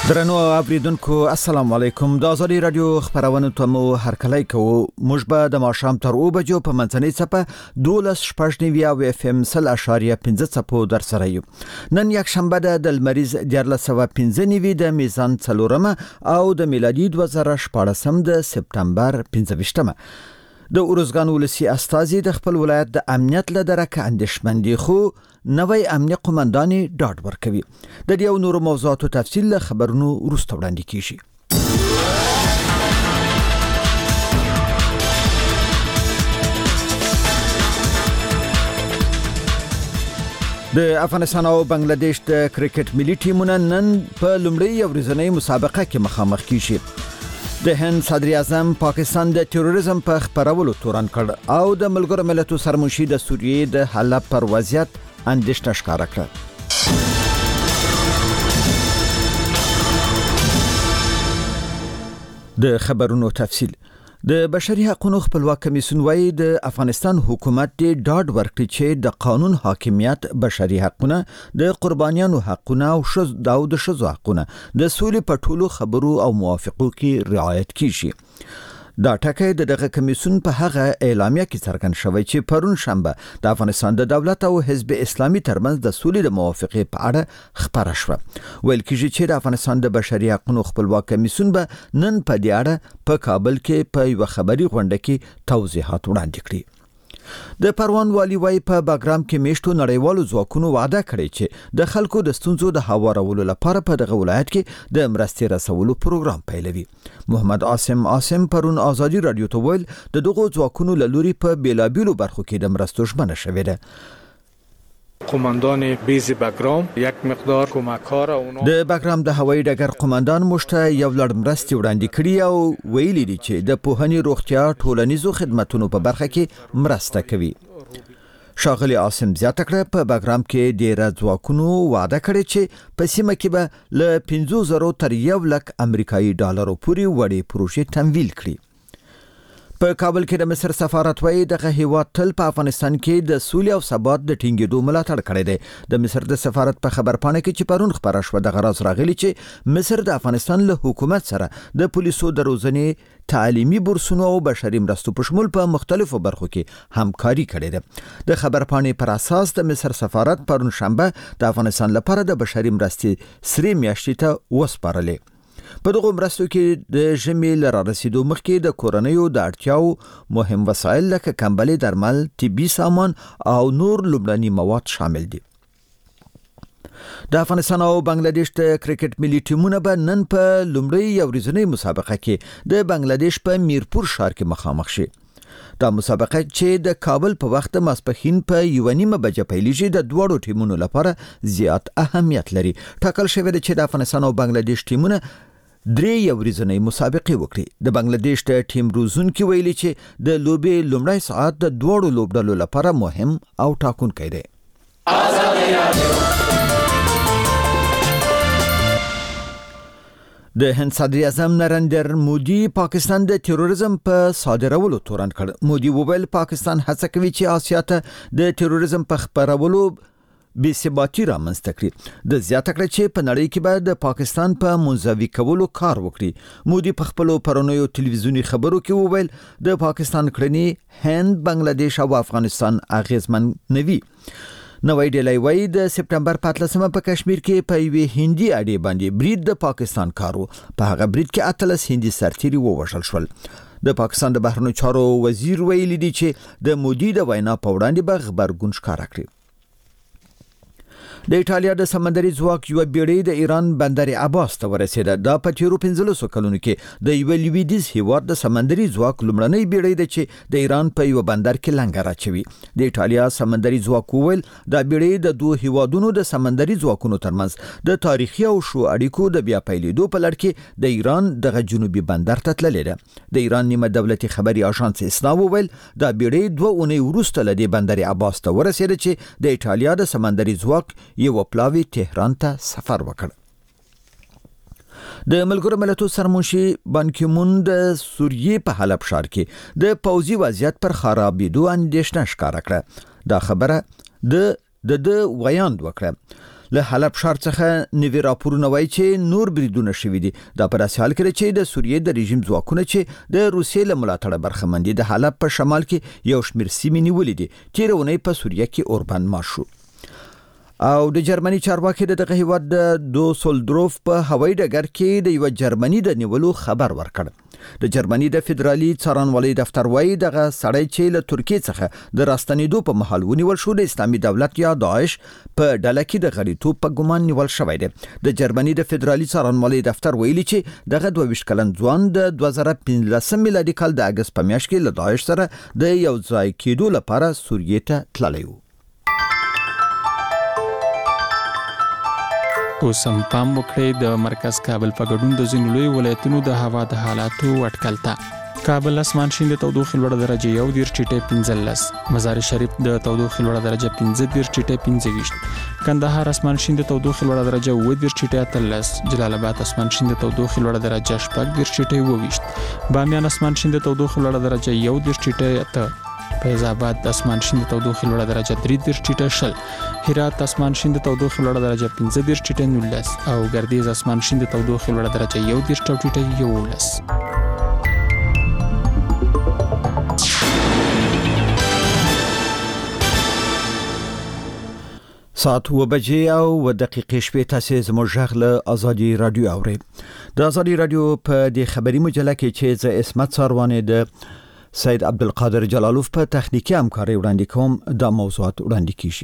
درنو اوریدونکو السلام علیکم د ازادي رادیو خبرونه ته مو هرکلی کوو موږ به د ماښام تر 2 بجو په منځنۍ صفه 12.9 اف ام 0.5 صفو در سره یو نن یک شنبه د لمریز 1415 د میزان څلورمه او د میلادي 2014 د سپتمبر 15مه د اورزګان ولسی استازي د خپل ولایت د امنیت له درکه اندیشمندي خو نوې امنیت قومنداني ډاډ ورکوي د دې او نور موضوعاتو تفصیل له خبرونو وروسته وړاندې کیږي د افغانستان او بنگلاديش د کرکټ ملي ټیمونه نن په لومړی ورځنۍ مسابقه کې مخامخ کیږي د هند صدر اعظم پاکستان د تروریزم په خبرولو تورن کړ او د ملګرو ملتونو سرمنشي د سوریې د حلب پر وضعیت اندېښنه ښکاره کړه د خبرونو تفصیل د بشري حقوقو خپلواک کمیسیون وايي د افغانستان حکومت د ډاډ ورکړي چې د قانون حاکمیت بشري حقوقونه د قربانیانو حقوقونه او د شذو حقوقونه د سولې په ټولو خبرو او موافقو کې رعایت کیږي دا ټکي دغه کمیسیون په هغه اعلامیه کې څرګند شوی چې پرون شنبه د افغانستان د دولت او حزب اسلامي ترمنځ د سولې د موافقې په اړه خبره شوه ویل کېږي چې د افغانستان د بشري حقوقو خپلواک کمیسیون به نن په دې اړه په کابل کې په یو خبري غونډه کې توضیحات وړاندې کړي د پروان والی وای په باګرام کې میشتو نړیوالو ځواکونو وعده کړې چې د خلکو د ستونزو د هوارولو لپاره په دغه ولایت کې د مرستې رسولو پروګرام پیلوي محمد عاصم پرون ازادي رادیو ته ویل د دغه ځواکونو لوري په بیلابیلو برخو کې د مرستو ژمنه شوې ده قماندان بیز باګرام یک مقدار کمک‌ها را اونا د باګرام د هوایي ډګر قماندان مشته یو لړ مرستې وړاندې کړي او ویلي دي چې د پوهنې روغتیا ټولنیزو خدماتو په برخه کې مرسته کوي شاغلی عاصم زیاته کړه په باګرام کې ډیر ځواکونو وعده کړی چې په سیمه کې به ل 50,000 تر 1 لک امریکایي ډالرو پورې وړي پروژې تمویل کړي په کابل کې د مصر سفارت وايي دغه هیواد تل په افغانستان کې د سولې او ثبات د ټینګېدو ملاتړ کړی دی د مصر د سفارت په خبرپاڼه کې چې پرون خبره شوه د غراض راغلي چې مصر د افغانستان له حکومت سره د پولیسو د روزنې تعلیمي بورسونو او بشري مرستو په شمول په مختلفو برخو کې همکاري کړې ده د خبرپاڼې پر اساس د مصر سفارت پرون شنبه د افغانستان لپاره د بشري مرستې سری میاشتې ته وسپارلې په دغه مرستو کې د ژمي لره رسیدو مخکې د کورنیو د اړتیاو مهم وسایل لکه کمبلې درمل طبي سامان او نور لومړني مواد شامل دي د افغانستان او بنگلاديش د کرکټ ملي ټیمونه به نن په لومړی ورځنۍ مسابقه کې د بنگلاديش په میرپور ښار کې مخامخ شي دا مسابقه چې د کابل په وخت ماسپښین په 1:30 بجې پیلېږي د دوړو ټیمونو لپاره زیات اهمیت لري ټاکل شوی دی چې د افغانستان او بنگلاديش ټیمونه درې ورځنۍ مسابقه وکړي د بنگلاديش د ټیم روزونکي ویلي چې د لوبې لومړی ساعت د دوړو لوبډلو لپاره مهم او ټاکونکی دی د هند صدر اعظم نریندر مودي پاکستان د تروریزم په صادرولو تورن کړ مودي وویل پاکستان هڅه کوي چې آسیا ته د تروریزم په خپرولو بې ثباتي رامنځته کړي د زیاته کړه چې په نړۍ کې به د پاکستان په منزوي کولو کار وکړي مودي په خپل پرونیو ټلویزیونی خبرو کې وویل د پاکستان کړنی هند بنگلاديش او افغانستان اغیزمن نوي نوې ډلې وایي د سپتمبر 15مه په کشمیر کې په یوې هندي اډې باندې برید د پاکستان کارو په هغه برید کې 18 هندي سرتیري ووژل شول د پاکستان د بهرنیو چارو وزیر ویلي دی چې د مودي د وینا په وړاندې به خبرګون ښکاره کړي د ایټالیا د سمندري ځواک یو بیړۍ د ایران بندر عباس ته ورسېده دا په تیرو 15 کلونو کې د یو لویدیز هیواد د سمندري ځواک لومړنۍ بیړۍ ده چې د ایران په یو بندر کې لنګر اچوي د ایټالیا سمندري ځواک وویل دا بیړۍ د دوه هیوادونو د سمندري ځواکونو ترمنځ د تاریخي او شو اړیکو د بیا پیلېدو په لړ کې د ایران دغه جنوبي بندر ته تللې ده د ایران نیمه دولتي خبري اژانس اسنا وویل دا بیړۍ 2 اونۍ وروسته له د بندر عباس ته ورسېده چې د ایټالیا د سمندري ځواک یو پلاوی تهران ته سفر وکړ د ملګرو ملتونو سرمنشي بان کی مون د سوریې په حلب ښار کې د پوځي وضعیت پر خرابېدو اندېښنه ښکاره کړه دا خبره د ویاند وکړه له حلب ښار څخه نوي راپورونه وایي چې نور بریدونه شوي دي. دا په داسې حال کې چې د سوریې د رژیم ځواکونه چې د روسیې له ملاتړه برخمن دي د حلب په شمال کې یو شمېر سیمې نیولې دي. تېره اونۍ په سوریه کې اوربند مات شو. او د جرمني چارواکي دغه هیواد د دوسلدورف په هوایي ډګر کې د یو جرمني د نیولو خبر ورکړ. د جرمني د فدرالي څارنوالۍ دفتر وایي دغه سړی چې له ترکیې څخه د راستنېدو په مهال ونیول شو د اسلامي دولت یا داعش په ډله کې د غړیتوب په ګمان نیول شوی دی. د جرمني د فدرالي څارنوالۍ دفتر ویلي چې دغه 22 کلن ځوان د 2015 میلادي کال د اگست په میاشت کې له داعش سره د یو ځای کېدو لپاره سوریې ته تللی و. اوس هم پام وکړئ د مرکز کابل په ګډون د ځینو لوی ولایتونو د هوا د حالاتو اټکل ته. کابل اسمان شین د تودوخې لوړه درجه 1.15 مزار شریف د تودوخې لوړه درجه 15.25 کندهار اسمان شین د تودوخې لوړه درجه 7.13 جلال آباد اسمان شین د تودوخې لوړه درجه 8.22 بامیان اسمان شین د تودوخې لوړه درجه 1.8 فیض آباد اسمان شین د تودوخې لوړه درجه 3.0 هرات اسمان شین د تودوخې لوړه درجه 15.19 او ګردیز اسمان شین د تودوخې لوړه درجه 1.11. ساعت 2:00 او دقیقې شپې تاسو زموږ غږ له ازادي رادیو اورئ. د ازادي رادیو په دې خبري مجله کې چې ز اسمت ساروانه د سید عبدالقادر جلالوف په تخنیکی همکاري وړاندې کوم دا موضوعات وړاندې کیږي.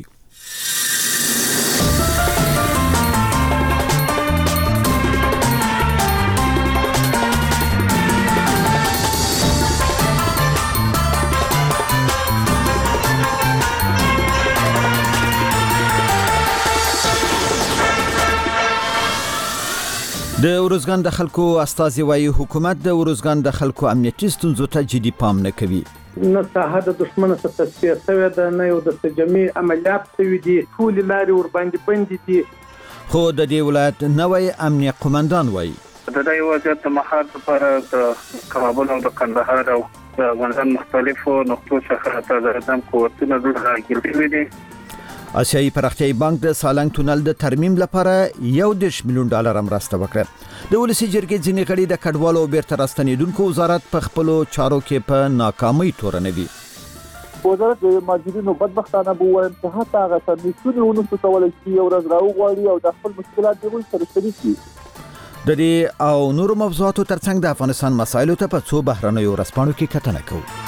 د ورزګان د خلکو استازي وايي حکومت د ورزګان د خلکو امنیتي ستونزو ته جدي پام نه کوي. نه ساحه د دشمن څخه تصفیه شوې ده نه یو د جمعي عملیات شوي دي ټول لارې ور باندې بندي دي. خو د دې ولایت نوی امنیه قومندان وايي د دې وضعیت د مخاطب لپاره د کابل او د کندهار او د افغانستان مختلفو نقطو څخه تازه قوتونه راغلي دي. آسیایي پراختیایي بانک د سالنګ تونل د ترمیم لپاره $1 میلیون مرسته وکړه. د ولسي جرګې ځینې غړي د کډوالو او بیرته راستنېدونکو وزارت په خپلو چارو کې په ناکامۍ تورنوي. وزارت د ماجرینو بدبختانه بووایم چې حتی هغه سرنیستونه ونسو کولی شي یو ورځ راوغواړي او د خپل مشکلات د هغوی سره شریک کړي. د دې او نورو موضوعاتو ترڅنګ د افغانستان مسایلو ته په څو بهرنیو ورځپاڼو کې کتنه کوو.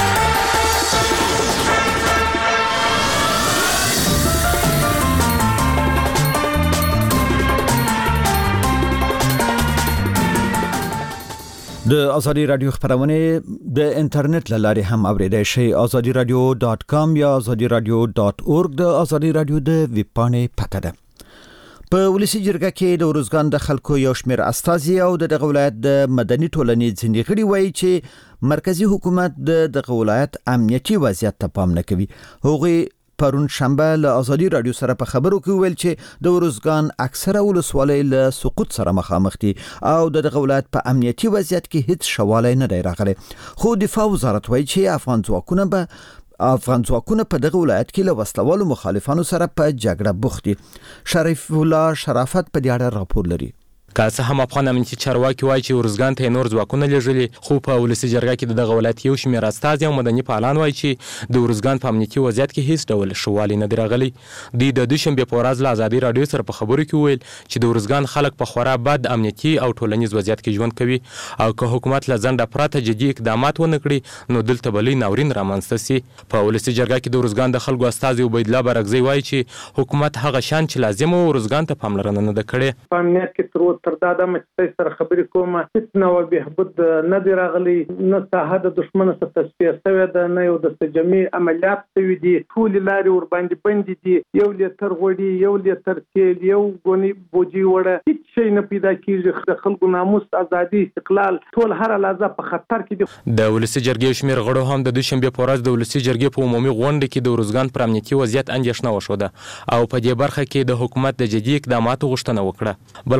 د ازادي رادیو خبرونه د انټرنیټ لارې هم اوریدای شئ. azadiradio.com یا azadiradio.org د ازادي رادیو د ویب پاڼې پته ده. په ولسي جرګه کې د ورزګان د خلکو یو شمېر استازي او د ولایت د مدني ټولنې ځینې غړي وایي چې مرکزی حکومت د دغه ولایت امنیتي وضعیت ته پام نه کوي. هغوی پرون شنبه له ازادي رادیو سره په خبرو کې ویل چې د ورزګان اکثره ولسوالۍ له سقوط سره مخامخ دي او د دغه ولایت په امنیتي وضعیت کې هیڅ شوالی نه دی راغلی. خو دفاع وزارت وایي چې افغان ځواکونه په دغه ولایت کې له وسلوالو مخالفانو سره په جګړه بوخت دي. شریف الله شرافت په دې اړه راپور لري. که څه هم افغان امنیتي چارواکي وایي چې ورزګان ته نور ځواکونه لېږلي، خو په ولسي جرګه کې دغه ولایت یو شمېر استازي او مدني فعالان وایي چې د ورزګان په امنیتي وضعیت کې هیڅ ډول ښه والی نه دی راغلی. دوی د دوشنبې په ورځ له ازادي رادیو سره په خبرو کې وویل چې د ورزګان خلک په خورا بد امنیتي او ټولنیز وضعیت کې ژوند کوي او که حکومت له ځنډه پرته جدي اقدامات ونه کړي نو دلته به لوی ناورین رامنځته سي. په ولسي جرګه کې د ورزګان د خلکو استازي عبیدالله برګزی وایي چې حکومت هغه شان چې لازم و ورزګان ته پاملرنه نه ده کړې. په امنیت کې تر دا دمه سره خبرې کوم هیڅ نوع بهبود نه دی راغلی، نه ساحه د دشمن څخه تصفیه شوې ده نه یو د جمعي عملیات شوي دي ټول لارې ور باندې بندي دي. یو لیتر غوړي، یو لیتر تیل، یو ګونی بوجي وړه هیڅ شی نه پیدا کیږي. د خلکو ناموس، ازادي، استقلال ټول هر لحظه په خطر کې دي. د ولسي جرګې شمېر غړو هم د دوشنبې په ورځ د ولسي جرګې په عمومي غونډه کې د ورزګان پر امنیتي وضعیت اندېښنه وښوده او په دې برخه کې د حکومت د جدي اقداماتو غوښتنه وکړه. بلخوا د ورزګان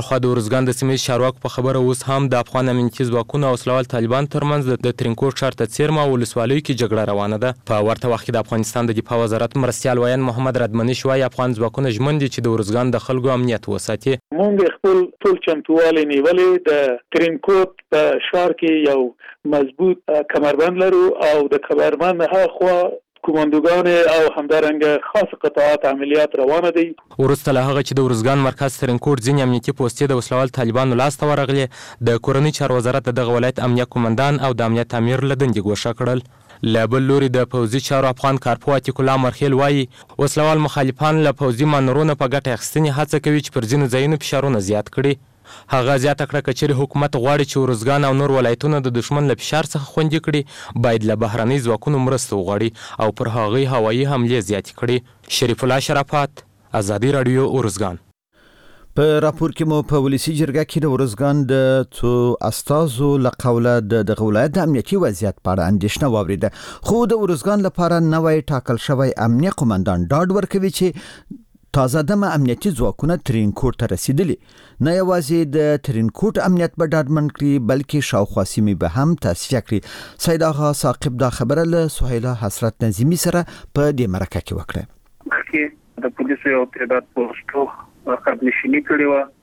ارزګان د سیمې چارواکو په خبره اوس هم د افغان امنیتي ځواکونو او وسلوال طالبان ترمنځ د ترینکوټ ښار ته څیرمه ولسوالیو کې جګړه روانه ده. په ورته وخت کې د افغانستان د دفاع وزارت مرستیال ویان محمد ردمنش وايي افغان ځواکونه ژمن دي چې د ارزګان د خلکو امنیت وساتي. موږ خپل ټول چمتووالی نیولې د ترینکوټ په ښار کې یو مضبوط کمربند لرو او د کمربند هاخوا کوماندوګان او همدارنګه خاص قطاعات عملیات روانه دي. ورسته له هغه چې د ارزګان مرکز ترینکوټ ځینې امنیتي پوستې د وسلوال طالبانو لاسته ورغلې، د کورنۍ چارو وزارت دغه ولایت امنیت قومندان او د امنیت امیر له دندې ګوښه کړل. له بل لوري د پوځي چارو افغان کارپو عتیق الله مرخیل وایي وسلوال مخالفان له پوځي مانورونو په ګټه اخیستنې هڅه کوي چې پر ځینو ځایونو فشارونه زیات کړي. هغه زیاته کړه که چیرې حکومت غواړي چې ارزګان او نور ولایتونه د دښمن له فشار څخه خوندي کړي باید له بهرنۍ ځواکونو مرسته وغواړي او پر هغوی هوایي حملې زیاتې کړي. شریف الله شرافت، ازادي راډیو، ارزګان. په راپور کې مو په ولسی جرګه کې د ارزګان د څو استازو له قوله د ولایت د امنیتي وضعیت په اړه اندېښنه واوریده، خو د ارزګان لپاره نوی ټاکل شوی امنیه قومندان ډاډ ورکوي چې تازه دمه امنیتي ځواکونه ترینکوټ ته رسیدلي. نه یوازې د ترینکوټ امنیت به ډاډمن کړي بلکې شاوخوا سیمې به هم تصفیه کړي. سید آغا ثاقب دا خبره له سهیلا حسرت نظیمی سره په دې مرکه کې وکړه. د پولیسو یو تعداد پوسټو خط نشینی کړی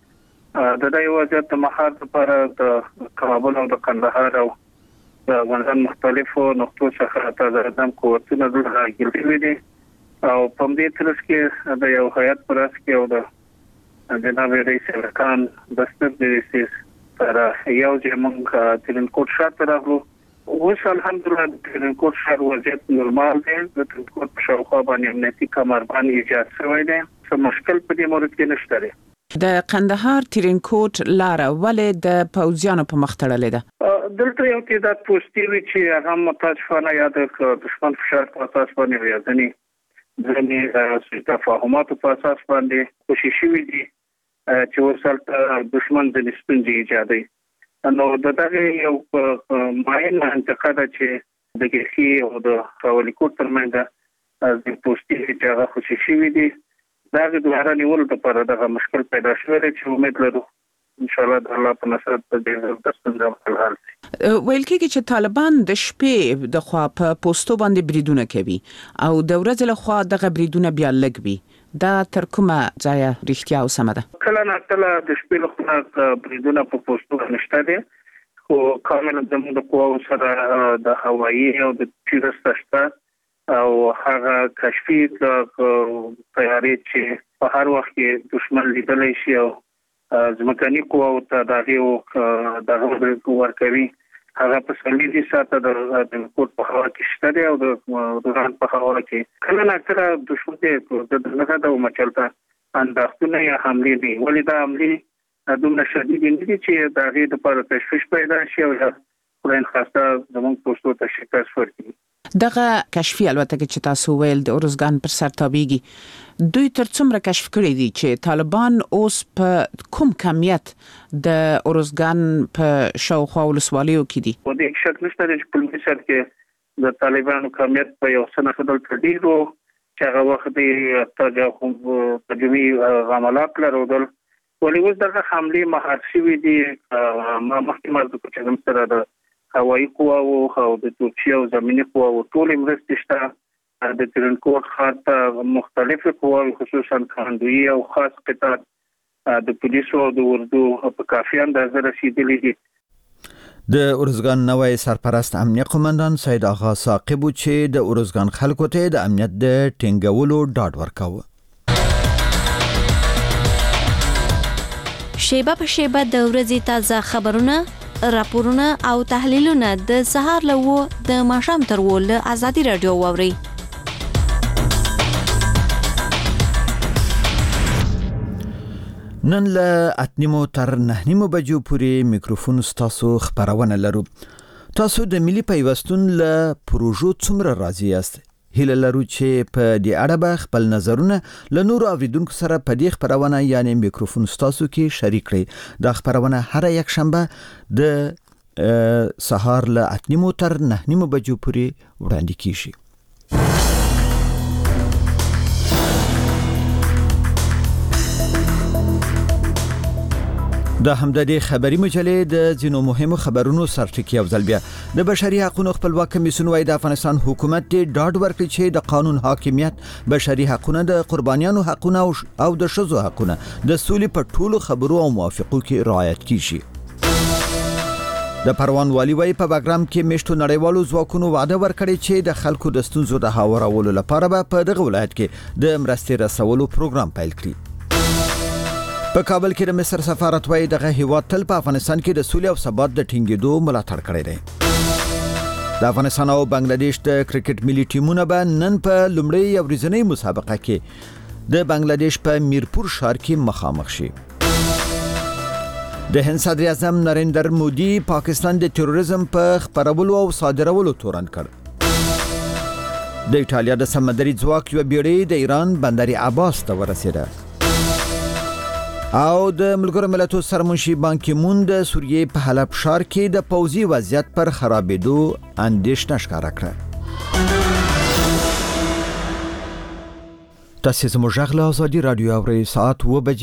و د دې وضعیت د مهار لپاره د کابل او د کندهار او د افغانستان مختلفو نقطو څخه تازه دم قوتونه راغلي دي او په دې ترڅ کې د یو هیئت پر اس کې او د جناب رئیس ارکان دستور د رئیس پر یو جمع ترینکوټ ښار ته راغلو. اوس الحمدلله د ترینکوټ ښار وضعیت نورمال دی. د ترینکوټ په شاوخوا باندې امنیتي کمربند ایجاد شوی دی، څه مشکل په دې مورد کې نشته دی. د قندهار ترینکوټ لار ولې د پوځیانو په مخ تړلې ده؟ دلته یو تعداد پوسټي وی چې هغه متاسفانه یا د دښمن فشار په اساس باندې ځنې تفاهماتو په اساس باندې کوشش شوی دي چې ورسره دښمن د ستونزې ایجادوي. نو دغه یو معین انتقاد چې د کیسي او د حوالیکوټ ترمنځ د پوسټي چې هغه کوشش شوی دي دا د دوه نیول لپاره دغه مشکل پیدا شوی چې امید لرو ان شاء الله د الله په نصرت په دې ستونزه حل شي. ویل کېږي چې طالبان د شپې د خوا په پوسټو باندې بریدونه کوي او د ورځې له خوا دغه بریدونه بیا لږ وي. دا تر کومه ځایه رښتیا او سمه ده؟ کله نه کله د شپې له خوا بریدونه په پوسټو نشته دي، خو کامل زموږ د قواو سره د هوایي او د تیرسته شته او هغه کشفي تیاری چې په هر وخت کې دښمن لیدلی شي او ځمکني قواو ته دغه ورکوي هغه په سلیدي ساته د کوټ په هوا کې شته دی او د دوران په هوا کې کله نه کله دښمن د دغه د مچلته انداختونه یا حملې دي. ولې دا حملې دومره شدید دي چې د هغې لپاره تشویش پیدا شي او خدای نخواسته زموږ پوسټو ته شکست ورکړي. دغه کشفي البته چې تاسو ویل د ارزګان پر سر تابېږي، دوی تر څومره کشف کړی دي چې طالبان اوس په کوم کمیت د ارزګان په شاوخوا ولسوالیو کې دي؟ په دې شک نشته چې په لومړي سر کې د طالبانو کمیت په یو څه نه خدل تدیرو چې هغه وخت د تجوی عملات لرودل ولې اوس دغه حملې مهار شوي دي. ما مخکې مرده کو چې زموږ سره د هوایي قواو او د ترکیې او زمیني قواو ټولې مرستې شته. د ترینکوټ ښار ته مختلفې قواوې خصوصا کاندویي او خاص قطاعات د پولیسو او د اردو په کافي اندازه رسیدلي دي. د ارزګان نوی سرپرست امنیت قومندان سید آغا ثاقب چې د ارزګان خلکو ته د امنیت د ټینګولو ډاډ ورکاوه. شیبه په شیبه د ورځې تازه خبرونه، راپورونه او تحلیلونه د سهار له د ماښام تر له ازادي راډیو واوري. نن له 8:30 تر 9:30 بجو پورې میکروفون ستاسو خبرونه لرو. تاسو د ملي پیوستون له پروژو څومره راضي یاست؟ هیله لرو چې په دې اړه به خپل نظرونه له نورو اوریدونکو سره په دې خبرونه یعنی میکروفون ستاسو کې شریک کړئ. دا خبرونه هر یک شنبه د سهار له 8:30 تر 9:30 بجو پورې وړاندې کیږي. د همدې خبري مجلې د ځینو مهمو خبرونو سرټکی او ځلبیا د بشري حقوقو خپلواک کمیسیون وايي د افغانستان حکومت ډاډ ورکړي چې د قانون حاکمیت، بشري حقوقو، د قربانیانو حقوقو او د شذو حقوقو د سولې په ټولو خبرو او موافقو کې رعایت کیږي. د پروان والی وايي په باګرام کې میشتو نړیوالو ځواکونو وعده ورکړي چې د خلکو د ستونزو د هوارولو لپاره به په دغه ولایت کې د مرستې رسولو پروګرام پیل کړي. په کابل کې د مصر سفارت وايي دغه هیواد تل په افغانستان کې د سولې او ثبات د ټینګېدو ملاتړ کړی دی. د افغانستان او بنگلاديش د کرکټ ملي ټیمونه به نن په لومړی او ورځنۍ مسابقه کې د بنگلاديش په میرپور ښار کې مخامخ شي. د هند صدر اعظم نریندر مودي پاکستان د تروریزم په خپرولو او صادرولو تورن کړ. د ایټالیا د سمندري ځواک یو بیړۍ د ایران بندر عباس ته ورسېده. او د ملګرو ملتونو سرمنشي بان کی مون د سوریې په حلب ښار کې د پوځي وضعیت پر خرابېدو اندېښنه ښکاره کړه. تاسو زموږ غږ له ازادي رادیو اورئ. ساعت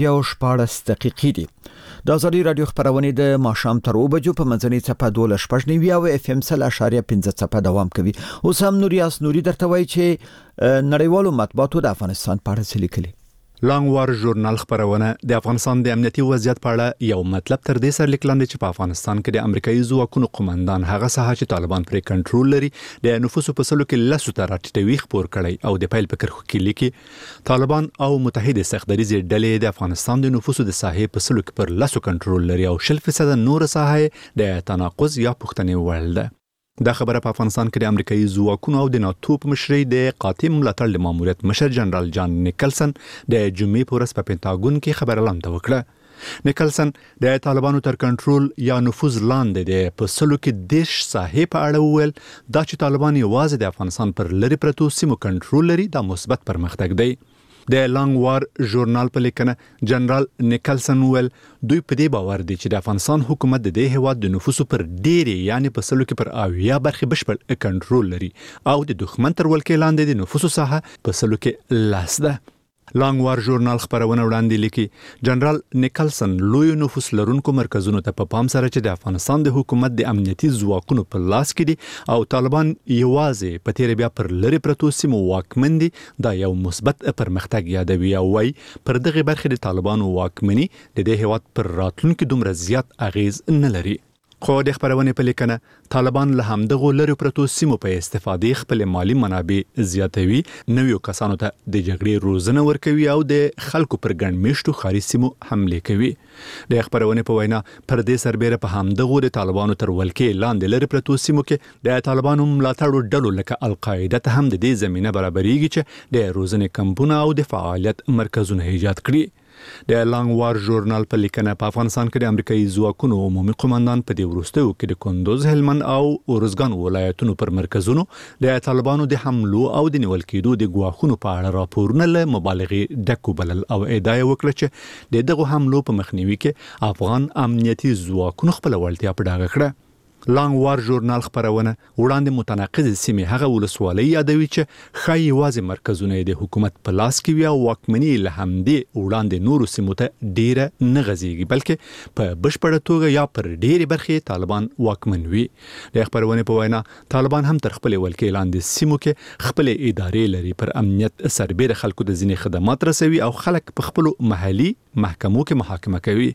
7:14 دي. د ازادي رادیو خبرونه د ماښام تر 2 بجو په منځنۍ څپه 12.9 او اف ام 0.5 څپه دوام کوي. اوس هم نوریاس نوري درته وایي چې نړیوالو مطبوعاتو د افغانستان په اړه څه لیکلي. لانګ وار ژورنال خبرونه د افغانستان د امنیتي وضعیت په اړه یو مطلب تر دې سره لیکلاندې چې په افغانستان کې د امریکایي ځواکونو قومندان هغه ساحه چې طالبان پرې کنټرول لري د نفوسو په سلو کې لسو ته راټیټوي خبر کړي او د پیل په کرخو کې لیکي طالبان او متحده سختدریزې ډلې د افغانستان د نفوسو د ساحې په سلو کې پر لسو کنټرول لري او 0% نور ساحه د تناقض یا پښتنې وړ ده. دا خبره په افغانستان کې د امریکایي ځواکونو او د ناتو په مشرۍ د قاطع ملاتړ د ماموریت مشر جنرال جان نیکلسن د جمعې په ورځ په پینټاګون کې خبره لاندې وکړه. نیکلسن د طالبانو تر کنټرول یا نفوذ لاندې د پسلو کې دیش ساحې په اړه وویل دا چې طالبان یوازې د افغانستان پر لری پرتو سیمو کنټرول لري دا مثبت پرمختګ دی. د لانګ وار ژورنال په لیکنه جنرال نیکلسن ویل دوی په دې باور دي چې د افغانستان حکومت د دې هیواد د نفوسو پر ډېری یعنی په سلو کې پر اویا برخه بشپړ کنټرول لري او د دښمن تر ولکې لاندې د نفوسو ساحه په سلو کې لاس ده. لانګ وار ژورنال خبرونه وړاندې لیکي جنرال نیکلسن لوی نفوس لرونکو مرکزونو ته په پام سره چې د افغانستان د حکومت د امنیتي ځواکونو په لاس کې دي او طالبان یوازې په تیر بیا پر لری پرتو سیمو واکمن دي دا یو مثبت پرمختګ یادوي او وايي پر دغه برخه د طالبانو واکمني د دې هیواد پر راتلونکو دومره زیات اغیز نه لري. خو د خبرونه په لیکنه طالبان له همدغه لری پرتو سیمو په استفادې خپل مالی منابع زیاتوي، نویو کسانو ته د جګړې روزنه ورکوي او د خلکو پر ګڼ میشتو خاري سیمو حمله کوي. د خبرونه په وینا پر دې سربېره په همدغه د طالبانو تر ولکې لاندې لری پرتو سیمو کې د طالبانو ملاتړو ډلو لکه القاعده ته هم د دې زمينه برابرېږي چې د روزنې کمپونه او د فعالیت مرکزونه ایجاد کړي. د لانګ وار ژورنال په لیکنه په افغانستان کې د امریکایي ځواکونو عمومي قومندان په دې وروستیو کې د کندوز، هلمند او اورزګان ولایتونو پر مرکزونو د طالبانو د حملو او د نیول کېدو د ګواښونو په اړه راپورونه له مبالغې ډک وبلل او ادعا وکړه چې دغه حملو په مخنیوي کې افغان امنیتي ځواکونو خپل وړتیا په ډاګه کړه. لانګ وار ژورنال خبرونه وړاندې متناقض سیمې هغه ولسوالۍ یادوي چې خای یوازې مرکزونه د حکومت په لاس کې وي او واکمني له همدې وړاندې نورو سیمو ته ډیره نه غځيږي بلکې په بشپړه توګه یا پر ډیره برخه طالبان واکمن وي. د خبرونه په وینا طالبان هم تر خپل ولکې لاندې سیمو کې خپل ادارې لري پر امنیت سربېره خلکو د ځینې خدمات رسوي او خلک په خپل محلي محکمو کې محاکمه کوي.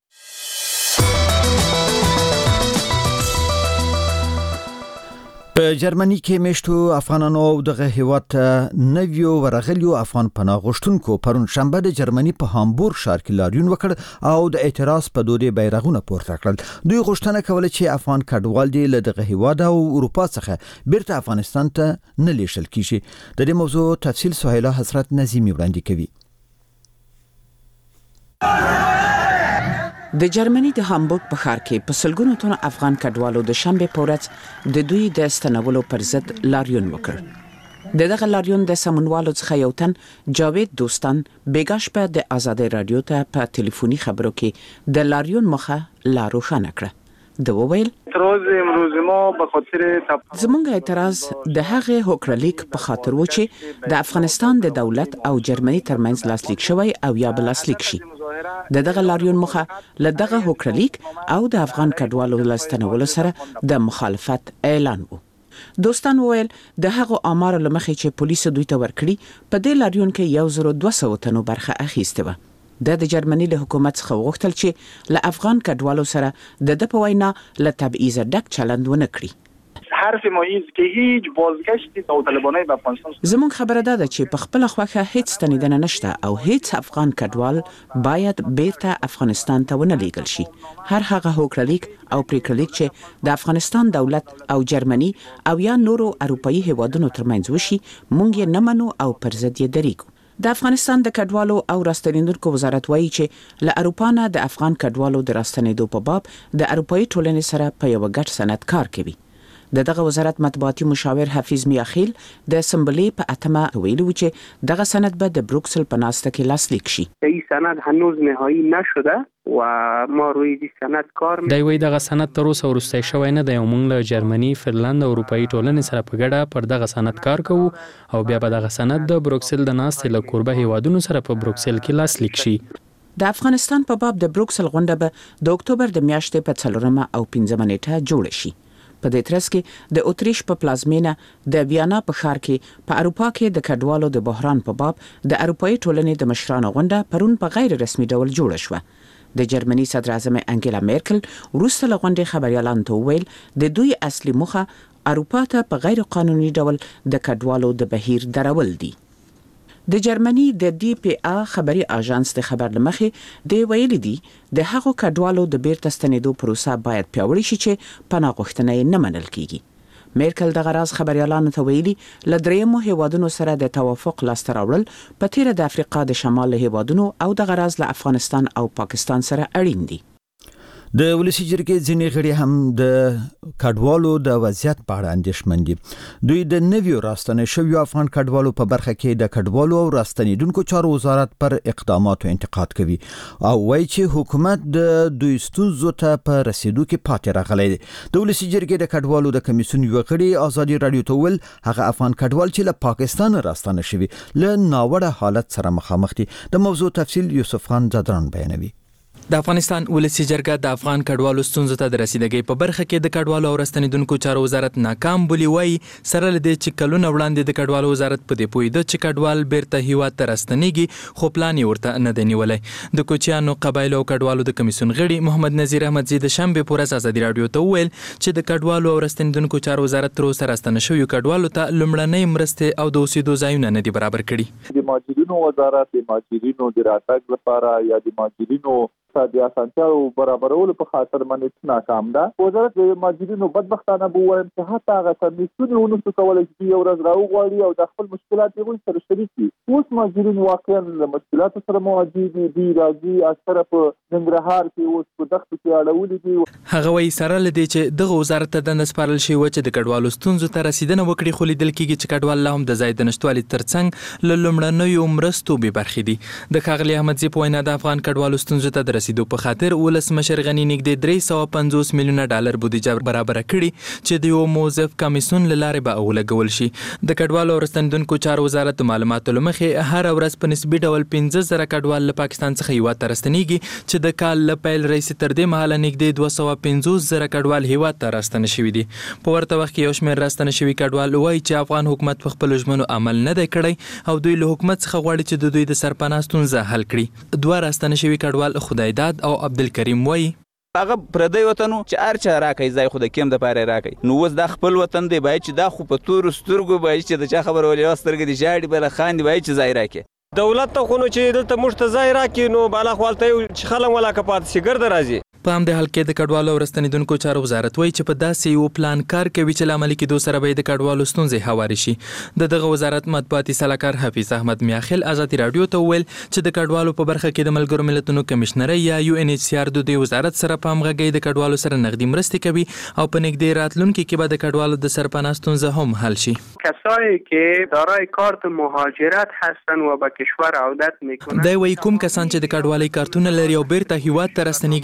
په جرمني کې میشتو افغانانو دغه هیواد نویو ورغلیو افغان پناه غوښتونکو پرون شنبه د جرمني په هامبورګ ښار کې لاریون وکړ او د اعتراض په دودي بیرغونه پورته کړل. دوی غوښتنه کوله چې افغان کډوال دي له دغه هیواد او اروپا څخه بیرته افغانستان ته نه لیږل کیږي. د دې موضوع تفصیل سهیلا حضرت نظیمی وړاندې کوي. د جرمني د هامبورګ په ښار کې په سلګونو تنو افغان کډوالو د شنبه په ورځ د دوی د ستنولو پر ضد لاریون وکړ. دغه لاریون د سمونوالو څخه یو تن جاوید دوستان بیګاش په د آزادۍ رادیو ته په ټلیفوني خبرو کې د لاریون مخه لا روښانه کړه. د وویل زمونږ اعتراض د هغه هوکړلیک په خاطر و چې د افغانستان د دولت او جرمني ترمنځ لاسلیک شوی او یا بل لاسلیک شي. د دغه لاریون مخه له دغه هوکړلیک او د افغان کډوالو لستنولو سره د مخالفت اعلان وو. دوستان وویل د هغو آمارو له مخې چې پولیسو دوی ته ورکړي په دې لاریون کې 1200 تنو برخه اخیسته وه. د جرمني له حکومت څخه وغوښتل چې له افغان کډوالو سره د په وینا له تبعیض ډک چلند ونه کړي. حرف ما است که هیچ بازگشتی داوطلبانه به افغانستان. زموږ خبره ده چې په خپل خوخه هیڅ ستنیدنه نشته او هیڅ افغان کډوال باید بیرته افغانستان ته ونه لیږل شي. هر هغه هوکړلیک او پریکړلیک چې د افغانستان دولت او جرمني او یا نورو اروپאי هیوادونو ترمنځ وشي مونږ یې نه منو او پر ضد یې دریږو. د افغانستان د کډوالو او راستنیدونکو وزارت وایي چې له اروپا نه د افغان کډوالو د راستنیدو په باب د اروپאי ټولنې سره په یو ګډ سند کار کوي. دغه وزارت مطبوعاتي مشاور حفیظ میاخیل د اسمبلی په اتمه ویلي و چې دغه سند به د بروکسل په ناسته کې لاسلیک شي. این سند هنوز نهایی نشده و ما روی دې سند کار دی وی دغه سند تر اوسه ورسته شوی نه دی او موږ له جرمني، فنلند او اروپאי ټولنې سره په ګډه پر دغه سند کار کوو او بیا به دغه سند د بروکسل د ناستې له کوربه هیوادونو سره په بروکسل کې لاسلیک شي. د افغانستان په باب د بروکسل غونډه به د اکتوبر د میاشتې په 4 او 5 نیټه جوړ شي. په دې ترڅ کې د اتریش په پلازمینه د ویانا په ښار کې په اروپا کې د کډوالو د بحران په باب د اروپאי ټولنې د مشرانو غونډه پرون په غیر رسمي ډول جوړه شوه. د جرمني صدر اعظم انګیلا میرکل وروسته له غونډې خبريالانو ته وویل د دوی اصلي موخه اروپا ته په غیر قانوني ډول د کډوالو د بهیر درول دي. د جرمني د ډي پی ا خبري اژانس د خبر لمخې د ویلي دي د هغو کډوالو د بیرته ستنېدو پروسه باید پیاوړې شي چې پناه غوښتنه نه منل کیږي. میرکل د غراز خبريالانو ته ویلي ل درېمو هیوادونو سره د توافق لاسته راوړل په تیره د افریقا د شمال هیوادونو او د غراز له افغانستان او پاکستان سره اړین دي. د ولسی جرګې ځینې غړي هم د کډوالو د وضعیت په اړه اندېښمن دي. دوی د نویو راستنه شویو افغان کډوالو په برخه کې د کډوالو او راستنیدونکو چارو وزارت پر اقداماتو انتقاد کوي او وایي چې حکومت د دوی ستونزو ته په رسیدو کې پاتې راغلی دی. د ولسی جرګې د کډوالو د کمیسیون یو غړي ازادي رادیو ته ویل هغه افغان کډوال چې له پاکستان راستنه شوي له ناوړه حالت سره مخامخ دي. د موضوع تفصیل یوسف خان زادران بیانوي. د افغانستان ولسی جرګه د افغان کډوالو ستونزو ته د رسیدګۍ په برخه کې د کډوالو او راستنیدونکو چارو وزارت ناکام بولی وایي سره لدې چې کلونه وړاندې د کډوالو وزارت په دې پوهېده چې کډوال بیرته هیواد ته راستنیږي خو پلان یې ورته نه دی نیولی. د کوچیانو قبایلو او کډوالو د کمیسیون غړي محمد نذیر احمدزي د شنبې په ورځ ازادي رادیو ته وویل چې د کډوالو او راستنیدونکو چارو وزارت تر اوسه راستنه شویو کډوالو ته لومړنۍ مرستې او د اوسېدو ځایونه نه دي برابر کړي. د مهاجرینو وزارت د مهاجرینو د راتګ لپاره یا د مهاجرینو د اسانتیاو برابرولو په خاطر باندې ناکام ده. وزارت د مهاجرینو بدبختانه بووایم چې حتی هغه کمیسیون ونشو کولای چې یو ورځ راوغواړي او د خپل مشکلات یې سره شریک کړي. اوس مهاجرین واقعا له مشکلاتو سره مواجه دي. راځي اکثره په ننګرهار کې اوس په دښتو کې اړولي دي. هغه وایي سره لدې چې دغه وزارت ته د نسپارل شي چې د کډوالو ستونزو ته رسیدنه وکړي خو لیدل کېږي چې کډوال لا هم د ځای د نشټوالي ترڅنګ له لومړنیو مرستو بې برخې دي. د ښاغلي احمدزي په وینا د افغان کډوالو ستونزو ته د رسیدو په خاطر ولسمشر غني نږدې 350 میلیونه ډالر بودیجه برابر کړي چې د یو موظف کمیسیون له لارې به ولګول شي. د کډوالو او راستنیدونکو چارو وزارت معلوماتو له مخې هر ورځ په نسبي ډول 15,000 کډوال له پاکستان څخه هیواد ته راستنیږي چې د کال له پیل راهیسې تر دې مهاله نږدې 250,000 کډوال هیواد ته راستنه شوي دي. په ورته وخت کې یو شمېر راستنه شوي کډوال وایي چې افغان حکومت په خپلو ژمنو عمل نه دی کړی او دوی له حکومت څخه غواړي چې د دوی د سرپناه ستونزه حل کړي. دوه راستنه شوي کډوال خدایداد او عبدالکریم وایي هغه پردی وطن چې ارچا راکې ځای خو د کیم د پاره راکې نو اوس د خپل وطن دی باید چې دا خو په تور سترګو باید چې د چا خبر ولې سترګې دي جاړي بل خان دی باید چې ځای راکې دولت ته خو نو چې دلته مشت ځای راکې نو بالا خپلته چې خلک ولا کپات شي ګرځي راځي. په همدې حال کې د کډوالو او راستنیدونکو چارو وزارت وایي چې په داسې یو پلان کار کوي چې له عملي کېدو سره به د کډوالو ستونزې هوارې شي. دغه وزارت مطبوعاتي سلاکار حفیظ احمد میاخیل ازادي رادیو ته وویل چې د کډوالو په برخه کې د ملګرو ملتونو کمشنري یا UNHCR د دې وزارت سره په همغږۍ د کډوالو سره نقدي مرستې کوي او په نږدې راتلونکي کې به د کډوالو د سرپناه ستونزه هم حل شي. کسایی که دارای کارت مهاجرت هستن و به کشور عودت میکنن دا وایي کوم کسان چې د کډوالۍ کارتونه لري او بیرته هیواد ته راستنیږي د وزارت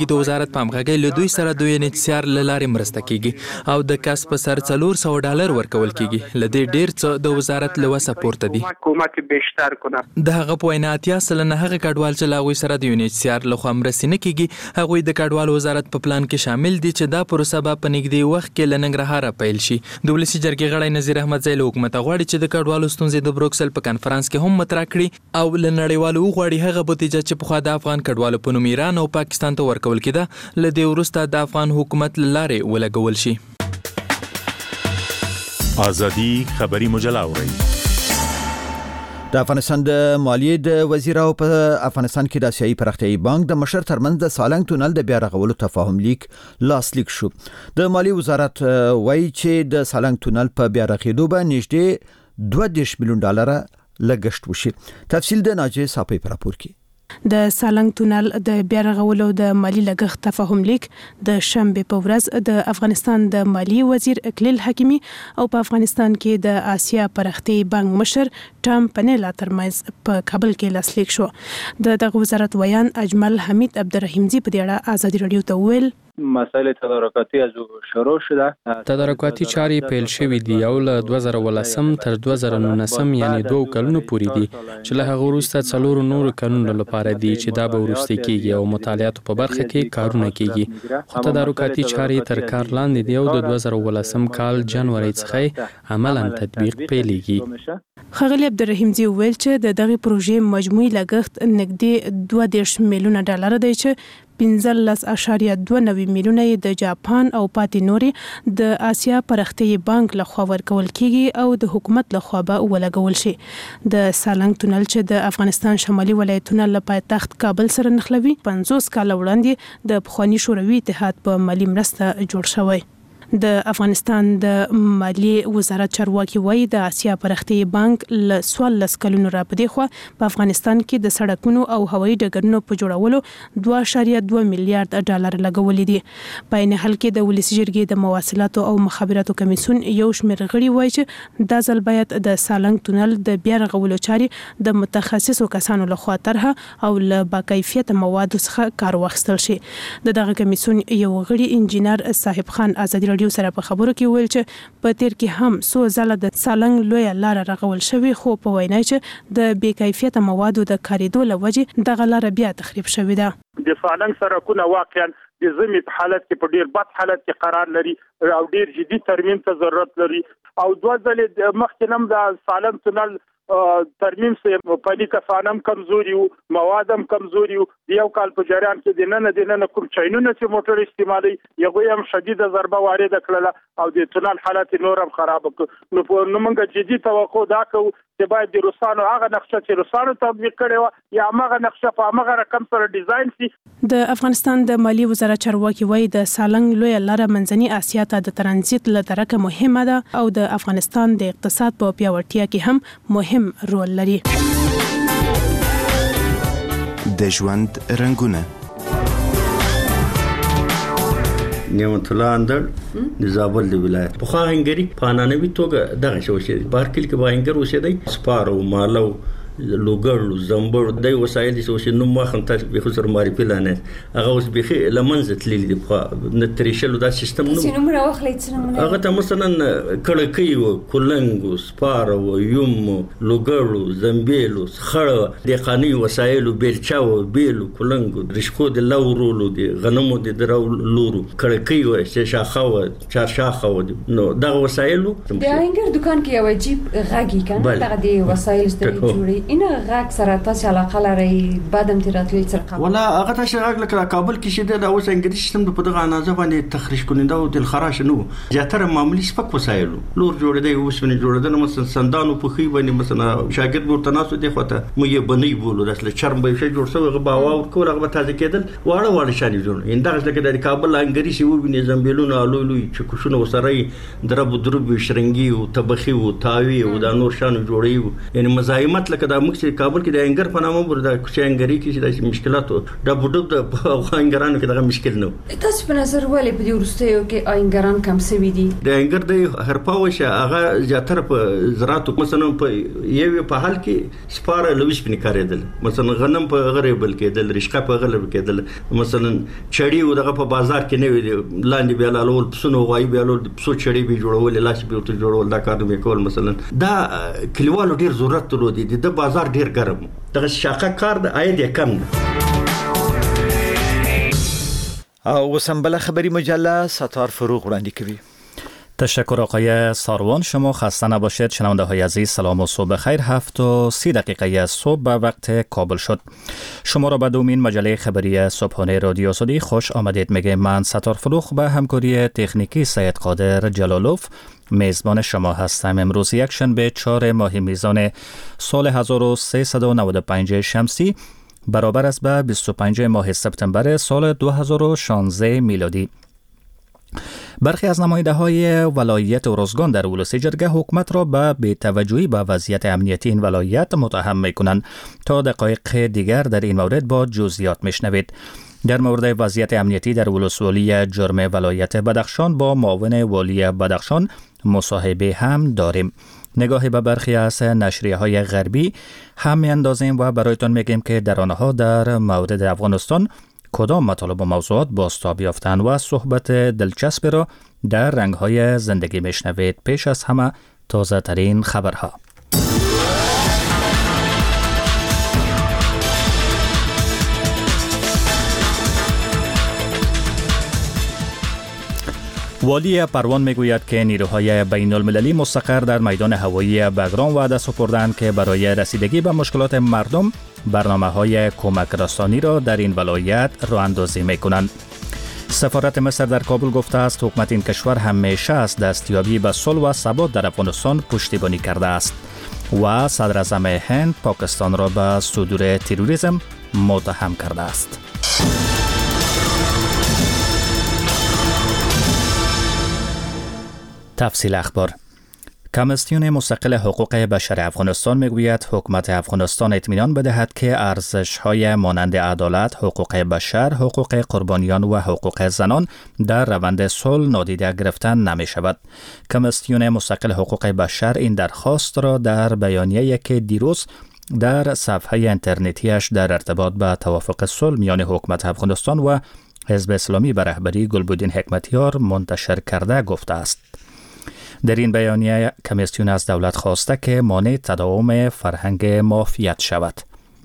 وزارت په همغږۍ له دوی سره د UNHCR له لارې مرسته کیږي او د کس په سر $400 ورکول کیږي. له دې ډیر څه د وزارت له وسه پورته دي. کمک بیشتر کنه. د هغه په وینا 80% هغه کډوال چې لاغوي سره د UNHCR له خوا مرستې نه کیږي هغه د کډوال وزارت په پلان کې شامل دي چې دا پروسه به په نږدې وخت کې له ننګرهار پیل شي. د ولسی جرګې غړی نذیر احمدزی له حکومت غواړي چې د کډوالو ستونزې د بروکسل په کانفرنس کې هم مطرح کړي او له نړیوالو غواړي هغه بودیجه چې په خوا د افغان کډوالو په نوم ایران او پاکستان ته ورکول کېده له دې وروسته د افغان حکومت له لارې ولګول شي. ازادي خبري مجله اوري. د افغانستان د مالیې د وزیر او په افغانستان کې د آسیایي پراختیایي بانک د مشر ترمنځ د سالنګ تونل د بیا رغولو تفاهم لیک لاسلیک شو. د مالیې وزارت وایي چې د سالنګ تونل په بیا رغېدو به نږدې $22 میلیون لګښت وشي. تفصیل د ناجیه صافی پر راپور کې. د سالنګ تونل د بیا رغولو د مالی لګښت تفاهم لیک د شنبه په ورځ د افغانستان د مالیې وزیر اکلیل حکیمی او په افغانستان کې د آسیا پراختیایي بانک مشر ټام پنیلا ترمنځ په کابل کې لاسلیک شو. دغه وزارت ویان اجمل حمید عبدالرحیمزی په دې اړه آزادي رادیو ته ویل مسائل تدارکاتی از شروع شده. تدارکاتی چارې پیل شوې دي او له 2018 تر 2019 یعنی 2 کلونو پورې دي چې له هغه وروسته 4 نور کلونو لپاره دي چې دا به وروسته کیږي او مطالعات په برخه کې کارونه کیږي. خو تدارکاتی چارې تر کار لاندې دي او د 2018 کال جنوري څخه عملاً تطبیق پیلېږي. خغلی عبدالرحیمزی ویل چې د دغه پروژې مجموعي لګښت نږدې $22 میلیون دی چې 15.29 میلیونه د جاپان او پاتې نورې د آسیا پراختیایي بانک لخوا ورکول کیږي او د حکومت لخوا به ولګول شي. د سالنګ تونل چې د افغانستان شمالي ولایتونو له پایتخت کابل سره نښلوي 50 کال وړاندې د پخوانی شوروي اتحاد په مالی مرسته جوړ شوی. د افغانستان د مالیې وزارت چارواکي وایي د آسیا پراختیایي بانک له 14 کلونو را پدې خو په افغانستان کې د سړکونو او هوایي ډګرونو په جوړولو $2.2 میلیارډ لګولې دي. په عین حال کې د ولسی جرګې د مواصلاتو او مخابراتو کمیسیون یو شمېر غړي وایي چې د ځل باید د سالنګ تونل د بیا رغولو چارې د متخصصو کسانو لخوا طرحه او له باکیفیته موادو څخه کار واخیستل شي. دغه کمیسیون یو غړي انجینر صاحب خان آزادي رادیو سره په خبرو کې ویل چې په تیر کې هم څو ځله د سالنګ لوی لار رغول شوی خو په وینا چې د بې کیفیته موادو د کاریدو لوجه دغه لار بیا تخریب شوې ده. د سالنګ سرکونه واقعا د زمي په حالت کې په ډیر بد حالت کې قرار لري او ډیر جدي ترمیم ته ضرورت لري او دوه ځلې مخکې نم د سالنګ تونل ترمیم سه په دې کفانم کمزوري او موادم کمزوري او یو کال په جریان کې د نن کوم چاینونه چې موټر استعمالي یو هم شدیده ضربه وارد کړله او د تونل حالت نورم خراب کړ. نو موږ جدي توقع دا کوو چې باید د روسانو هغه نقشه چې روسانو تطبیق کړي و یا هغه نقشه په هغه رقم سره ډیزاین شي. د افغانستان د مالی وزارت چارواکي وایي د سالنګ لوی لار منځني آسیا ته د ترانزیت لپاره مهمه ده او د افغانستان د اقتصاد په پیاوړتیا کې هم مهم رول لري. د ژوند رنگونه نعمت الله اندر د زابل د ولایت په خاهنګری په انانوي توګه دغه شو شي بارکل کې باینګر اوسېدی سپارو مالو لوګړلو زمبر د وسایل چې نو مخن ته به خو سره معرفي لانه هغه اوس به لمنځ تللی دی په نتریشلو دا سیستم نو چې نو راوخلې چې هغه ته مثلا کړکۍ و کولنګ سپارو یوم لوګړلو زمبیلو خړ د قانوني وسایل بیلچاو بیلو کولنګ رشکو د لورولو د غنمو د درو لورو کړکۍ و چې شاخه و چارشاخه و نو دا وسایل د انګر دکان کې یو عجیب غږی کنه دغه دی وسایل ستوري جوړي اینه غاک سره تاسو علاقه لري بعدم تیراتلی سره ولا هغه تاسو غاک لکه کابل کې شته د اوس انګلیسي سیستم په دغه اندازه باندې تخریش کونده او د خراش نو زیاتره معمولی سپک وسایل لور جوړېدای اوس ونه جوړېدل مثلا سندانو په خې باندې مثلا شاګرد ورته ناسو دی خوته مو یې بنې بولو داسله چرم به شي جوړ شوی غبا او کول هغه تازه کېدل واړه شانې جوړ اندغه لکه د کابل انګلیسي وبینې زمبلونه الوی چې کوشونه وسره درب شرنګي او تبخي او تاوي او د نور شانو جوړي یعنی مزاحمت لکه موږ چې کابل کې د انګر په نامه ورته کوچي انګری کې چې د مشکلاتو د بوډو د انګرانو کې دغه مشکل نه تاسو په نظر ولې په دې ورستیو کې انګران کم سوي دي د انګر د هرپاوشه هغه زیاتره په زراعت مثلا په یو په حال کې سپاره لويش پني کارېدل مثلا غنم په غره بل کېدل رشقه په غره کېدل مثلا چړی او دغه په بازار کې نه لاندې بیا لالول پسونو وای بیا لول پسو چړی به جوړول لاس به ته جوړول دا کار به کول مثلا دا کلیوالو ډیر ضرورت لري د بازار ډیر ګرم دغه شاقه کار د عاید کم او وسنبله خبری مجله ستار فروغ وړاندې کوي. تشکر آقای ساروان. شما خسته نباشید. شنونده های عزیز سلام و صبح خیر. 7:30 صبح به وقت کابل شد. شما را به دومین مجله خبری صبحانه رادیو آزادی خوش آمدید میگه. من ستار فروغ به همکاری تکنیکی سید قادر جلالوف میزبان شما هستم. امروز یک شنبه 4 ماه میزان سال 1395 شمسی برابر است به 25 ماه سپتامبر سال 2016 میلادی. برخی از نماینده‌های ولایت ارزگان در ولسی جرگه حکومت را به بی‌توجهی به وضعیت امنیتی این ولایت متهم می‌کنند. تا دقایق دیگر در این مورد با جزئیات میشنوید. در مورد وضعیت امنیتی در ولسوالی جرم ولایت بدخشان با معاون والی بدخشان مصاحبه هم داریم. نگاهی به برخی از نشریه‌های غربی هم می‌اندازیم و برایتان میگیم که در آنها در مورد افغانستان کدام مطالب و موضوعات بازتاب یافتند و صحبت دلچسبی را در رنگ‌های زندگی میشنوید. پیش از همه تازه ترین خبرها. والی پروان میگوید که نیروهای بین المللی مستقر در میدان هوایی بگرام وعده سپردند که برای رسیدگی به مشکلات مردم برنامه‌های کمک رسانی را در این ولایت راه‌اندازی می‌کنند. سفارت مصر در کابل گفته است حکومت این کشور همیشه از دستیابی به صلح و ثبات در افغانستان پشتیبانی کرده است و صدر اعظم هند پاکستان را به صدور تروریسم متهم کرده است. تفصیل اخبار. کمیسیون مستقل حقوق بشر افغانستان میگوید حکومت افغانستان اطمینان بدهد که ارزش‌های مانند عدالت، حقوق بشر، حقوق قربانیان و حقوق زنان در روند صلح نادیده گرفته نمی‌شود. کمیسیون مستقل حقوق بشر این درخواست را در بیانیه‌ای که دیروز در صفحه اینترنتیش در ارتباط به توافق صلح میان حکومت افغانستان و حزب اسلامی به رهبری گلبدین حکمتیار منتشر کرده گفته است. در این بیانیه کمیسیون از دولت خواسته که مانع تداوم فرهنگ مافیت شود.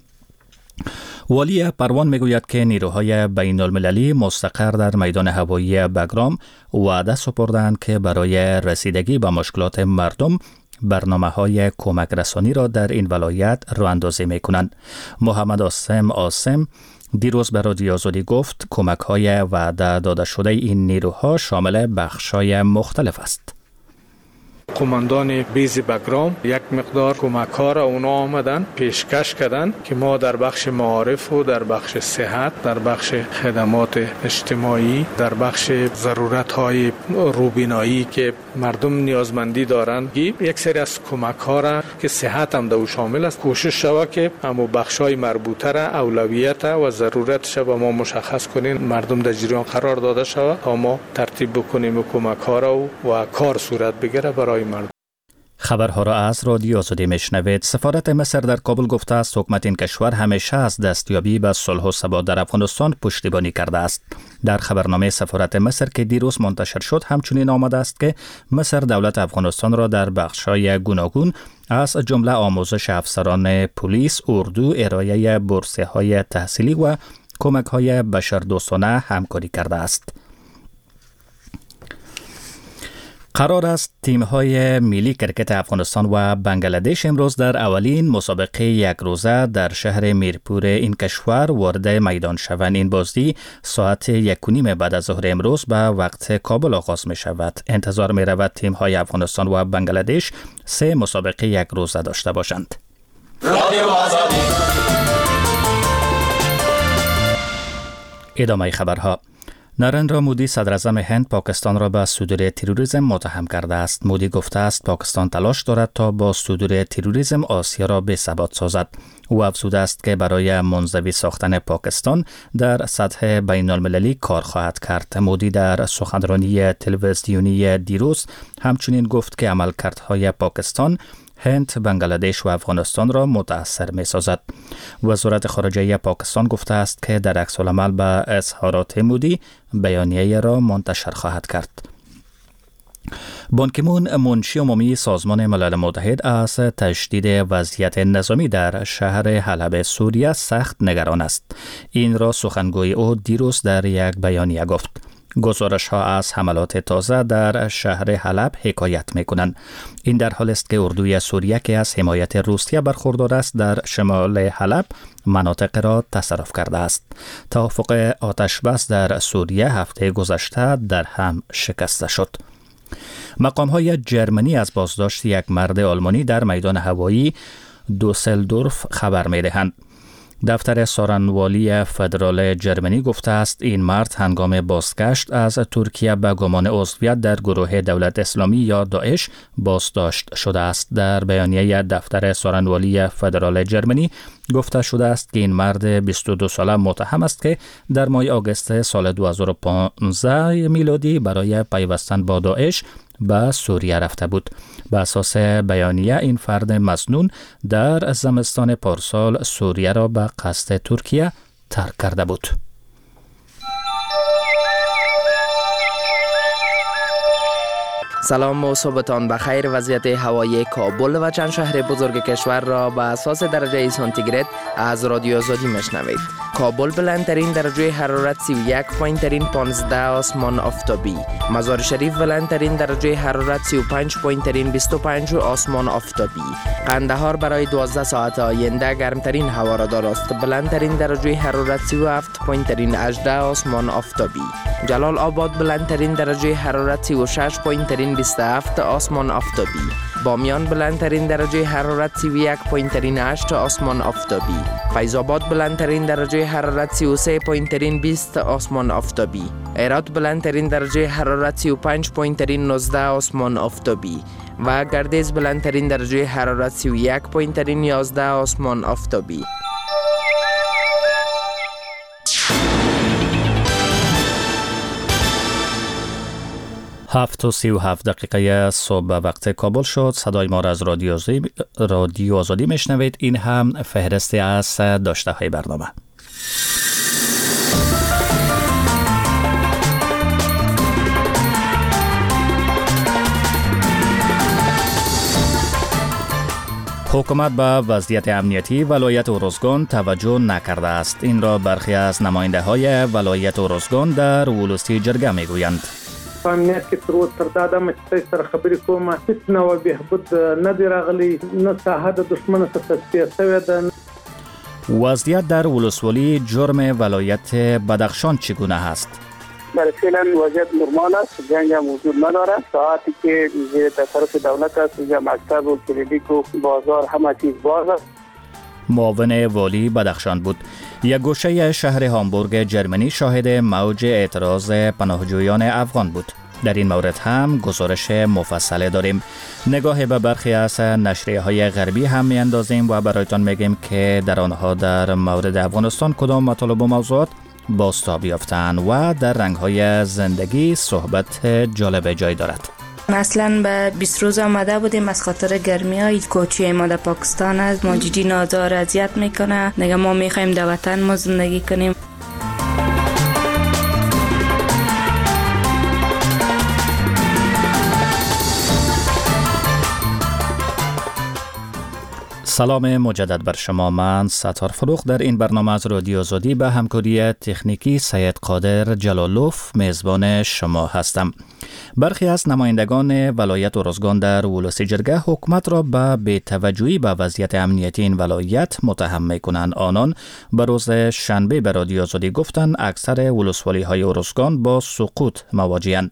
والی پروان میگوید که نیروهای بین المللی مستقر در میدان هوایی بگرام وعده سپردند که برای رسیدگی به مشکلات مردم برنامه‌های کمک رسانی را در این ولایت راه‌اندازی می‌کنند. محمد آسم دیروز به رادیو آزادی گفت کمک‌های وعده داده شده این نیروها شامل بخش‌های مختلف است. قماندان بیز بگرام یک مقدار کمک‌ها را اونا آمدن پیشکش کردن که ما در بخش معارف و در بخش صحت، در بخش خدمات اجتماعی، در بخش ضرورت‌های روبینایی که مردم نیازمندی دارند یک سری از کمک‌ها را که صحت هم در شامل است کوشش شود که همو بخش‌های مربوطه را اولویت و ضرورتش با ما مشخص کنین مردم در جریان قرار داده شود تا ما ترتیب بکنیم کمک‌ها را و کار صورت بگیره برای مردم. خبرها را از رادیو آزادی میشنوید. سفارت مصر در کابل گفته است حکومت این کشور همیشه از دستیابی به صلح و ثبات در افغانستان پشتیبانی کرده است. در خبرنامه سفارت مصر که دیروز منتشر شد همچنین آمده است که مصر دولت افغانستان را در بخش‌های گوناگون از جمله آموزش افسران پلیس، اردو، ارائه بورس‌های تحصیلی و کمک‌های بشردوستانه همکاری کرده است. قرار است تیم‌های ملی کرکت افغانستان و بنگلادش امروز در اولین مسابقه یک روزه در شهر میرپور این کشور وارد میدان شوند. این بازی ساعت 1:30 بعد از ظهر امروز به وقت کابل آغاز می شود. انتظار می رود تیم‌های افغانستان و بنگلادش 3 مسابقه یک روزه داشته باشند. ادامه خبرها. نریندرا مودی صدراعظم هند پاکستان را به صدور تروریسم متهم کرده است. مودی گفته است پاکستان تلاش دارد تا با صدور تروریسم آسیا را بی‌ثبات سازد. او افزوده است که برای منزوی ساختن پاکستان در سطح بین المللی کار خواهد کرد. مودی در سخنرانی تلویزیونی دیروز همچنین گفت که عملکردهای پاکستان، هند، بنگلادش و افغانستان را متاثر می سازد. وزارت خارجه پاکستان گفته است که در عکس العمل به اظهارات مودی بیانیه را منتشر خواهد کرد. بان کی مون منشی عمومی سازمان ملل متحد از تشدید وضعیت نظامی در شهر حلب سوریه سخت نگران است. این را سخنگوی او دیروز در یک بیانیه گفت. گزارش ها از حملات تازه در شهر حلب حکایت می کنند. این در حال است که اردوی سوریه که از حمایت روسیه برخوردار است در شمال حلب مناطق را تصرف کرده است. توافق آتش بس در سوریه هفته گذشته در هم شکسته شد. مقام های جرمنی از بازداشت یک مرد آلمانی در میدان هوایی دوسلدورف خبر می دهند. دفتر سارنوالی فدرال جرمنی گفته است این مرد هنگام بازگشت از ترکیه به گمان عضویت در گروه دولت اسلامی یا داعش بازداشت شده است. در بیانیه دفتر سارنوالی فدرال جرمنی گفته شده است که این مرد 22 ساله متهم است که در ماه آگوست سال 2015 میلادی برای پیوستن با داعش به سوریه رفته بود. به اساس بیانیه این فرد مسنون در زمستان پارسال سوریه را به قصد ترکیه ترک کرده بود. سلام و صبحتان بخیر. وضعیت هوایی کابل و چند شهر بزرگ کشور را به اساس درجه سانتیگراد از رادیو آزادی میشنوید. کابل بلندترین درجه حرارت 31 پایینترین 15 آسمان آفتابی. مزار شریف بلندترین درجه حرارت 35 پایینترین 25 آسمان آفتابی. قندهار برای 12 ساعت آینده گرمترین هوا را دارست. بلندترین درجه حرارت 37 پایینترین 18 آسمان آفتابی. جلال آباد بلندترین درجه حرارت 36 پایینترین 27 آسمان آفتابی. بامیان بلندترین درجه حرارت 31 پایینترین 8 آسمان آفتابی. فیض آباد بلندترین درجه حرارت 33 پایینترین 20 آسمان آفتابی. هرات بلندترین درجه حرارت 35 پایینترین 19 آسمان آفتابی و گردیز بلندترین درجه حرارت 31 پایینترین 11 آسمان آفتابی. 7:37 صبح وقت کابل شد. صدای ما را از رادیو آزادی میشنوید. این هم فهرستی از داشته های برنامه. حکومت به وضعیت امنیتی ولایت اروزگان توجه نکرده است. این را برخی از نماینده های ولایت اروزگان در ولسی جرگه میگویند. امنیت کې تر اوسه تر دا دمه چې سره خبرې کوم هیڅ نوع بهبود نه دی راغلی، نه ساحه د دشمن څخه تصفیه شوې ده. وضعیت در ولسوالی جرم ولایت بدخشان چگونه است؟ برای فعلا وضعیت نرمال است، جنگ هم وجود نداره. ساعتی که زیر تصرف دولت است، یا مکتب و کلینیک و بازار همه چیز باز است. معاون والی بدخشان بود. یک گوشه شهر هامبورگ جرمنی شاهد موج اعتراض پناهجویان افغان بود. در این مورد هم گزارش مفصل داریم. نگاه به برخی از نشریه‌های غربی هم میاندازیم و برایتان میگیم که در آنها در مورد افغانستان کدام مطالب و موضوعات بازتاب یافتند و در رنگ‌های زندگی صحبت جالب جای دارد. مثلا به 20 روز آمده بودیم از خاطر گرمی های کوچی ما در پاکستان است. ماجدین آزار اذیت میکنه. نگه ما میخوایم در وطن ما زندگی کنیم. سلام مجدد بر شما. من ستار فروخ در این برنامه از رادیو آزادی به همکاری تکنیکی سید قادر جلالوف میزبان شما هستم. برخی از نمایندگان ولایت اروزگان در ولسی جرگه حکومت را به بی‌توجهی به وضعیت امنیتی این ولایت متهم می‌کنند. آنان به روز شنبه به رادیو آزادی گفتند اکثر ولسوالی‌های اروزگان با سقوط مواجه‌اند.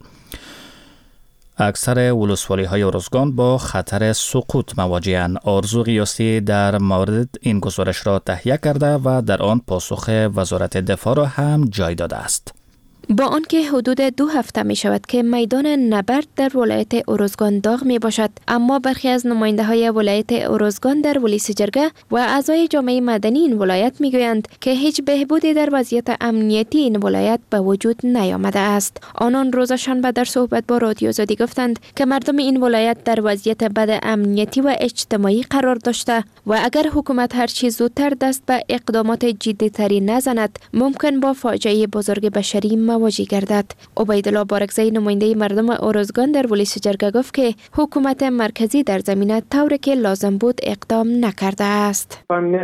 اکثر ولسوالی‌های اروزگان با خطر سقوط مواجه‌اند. آرزو قیاسی در مورد این گزارش را تهیه کرده و در آن پاسخ وزارت دفاع را هم جای داده است. با آنکه حدود 2 هفته می شود که میدان نبرد در ولایت ارزگان داغ می باشد، اما برخی از نماینده های ولایت ارزگان در ولایت جرگه و اعضای جامعه مدنی این ولایت می گویند که هیچ بهبودی در وضعیت امنیتی این ولایت به وجود نیامده است. آنان روز شنبه در صحبت با رادیو آزادی گفتند که مردم این ولایت در وضعیت بد امنیتی و اجتماعی قرار داشته و اگر حکومت هر چیز زودتر دست به اقدامات جدی‌تری نزند ممکن با فاجعه بزرگ بشری مواجه گردد. عبیدالله بارکزی نماینده مردم ارزگان در ولایت جرگه گفت که حکومت مرکزی در زمینه طوری که لازم بود اقدام نکرده است.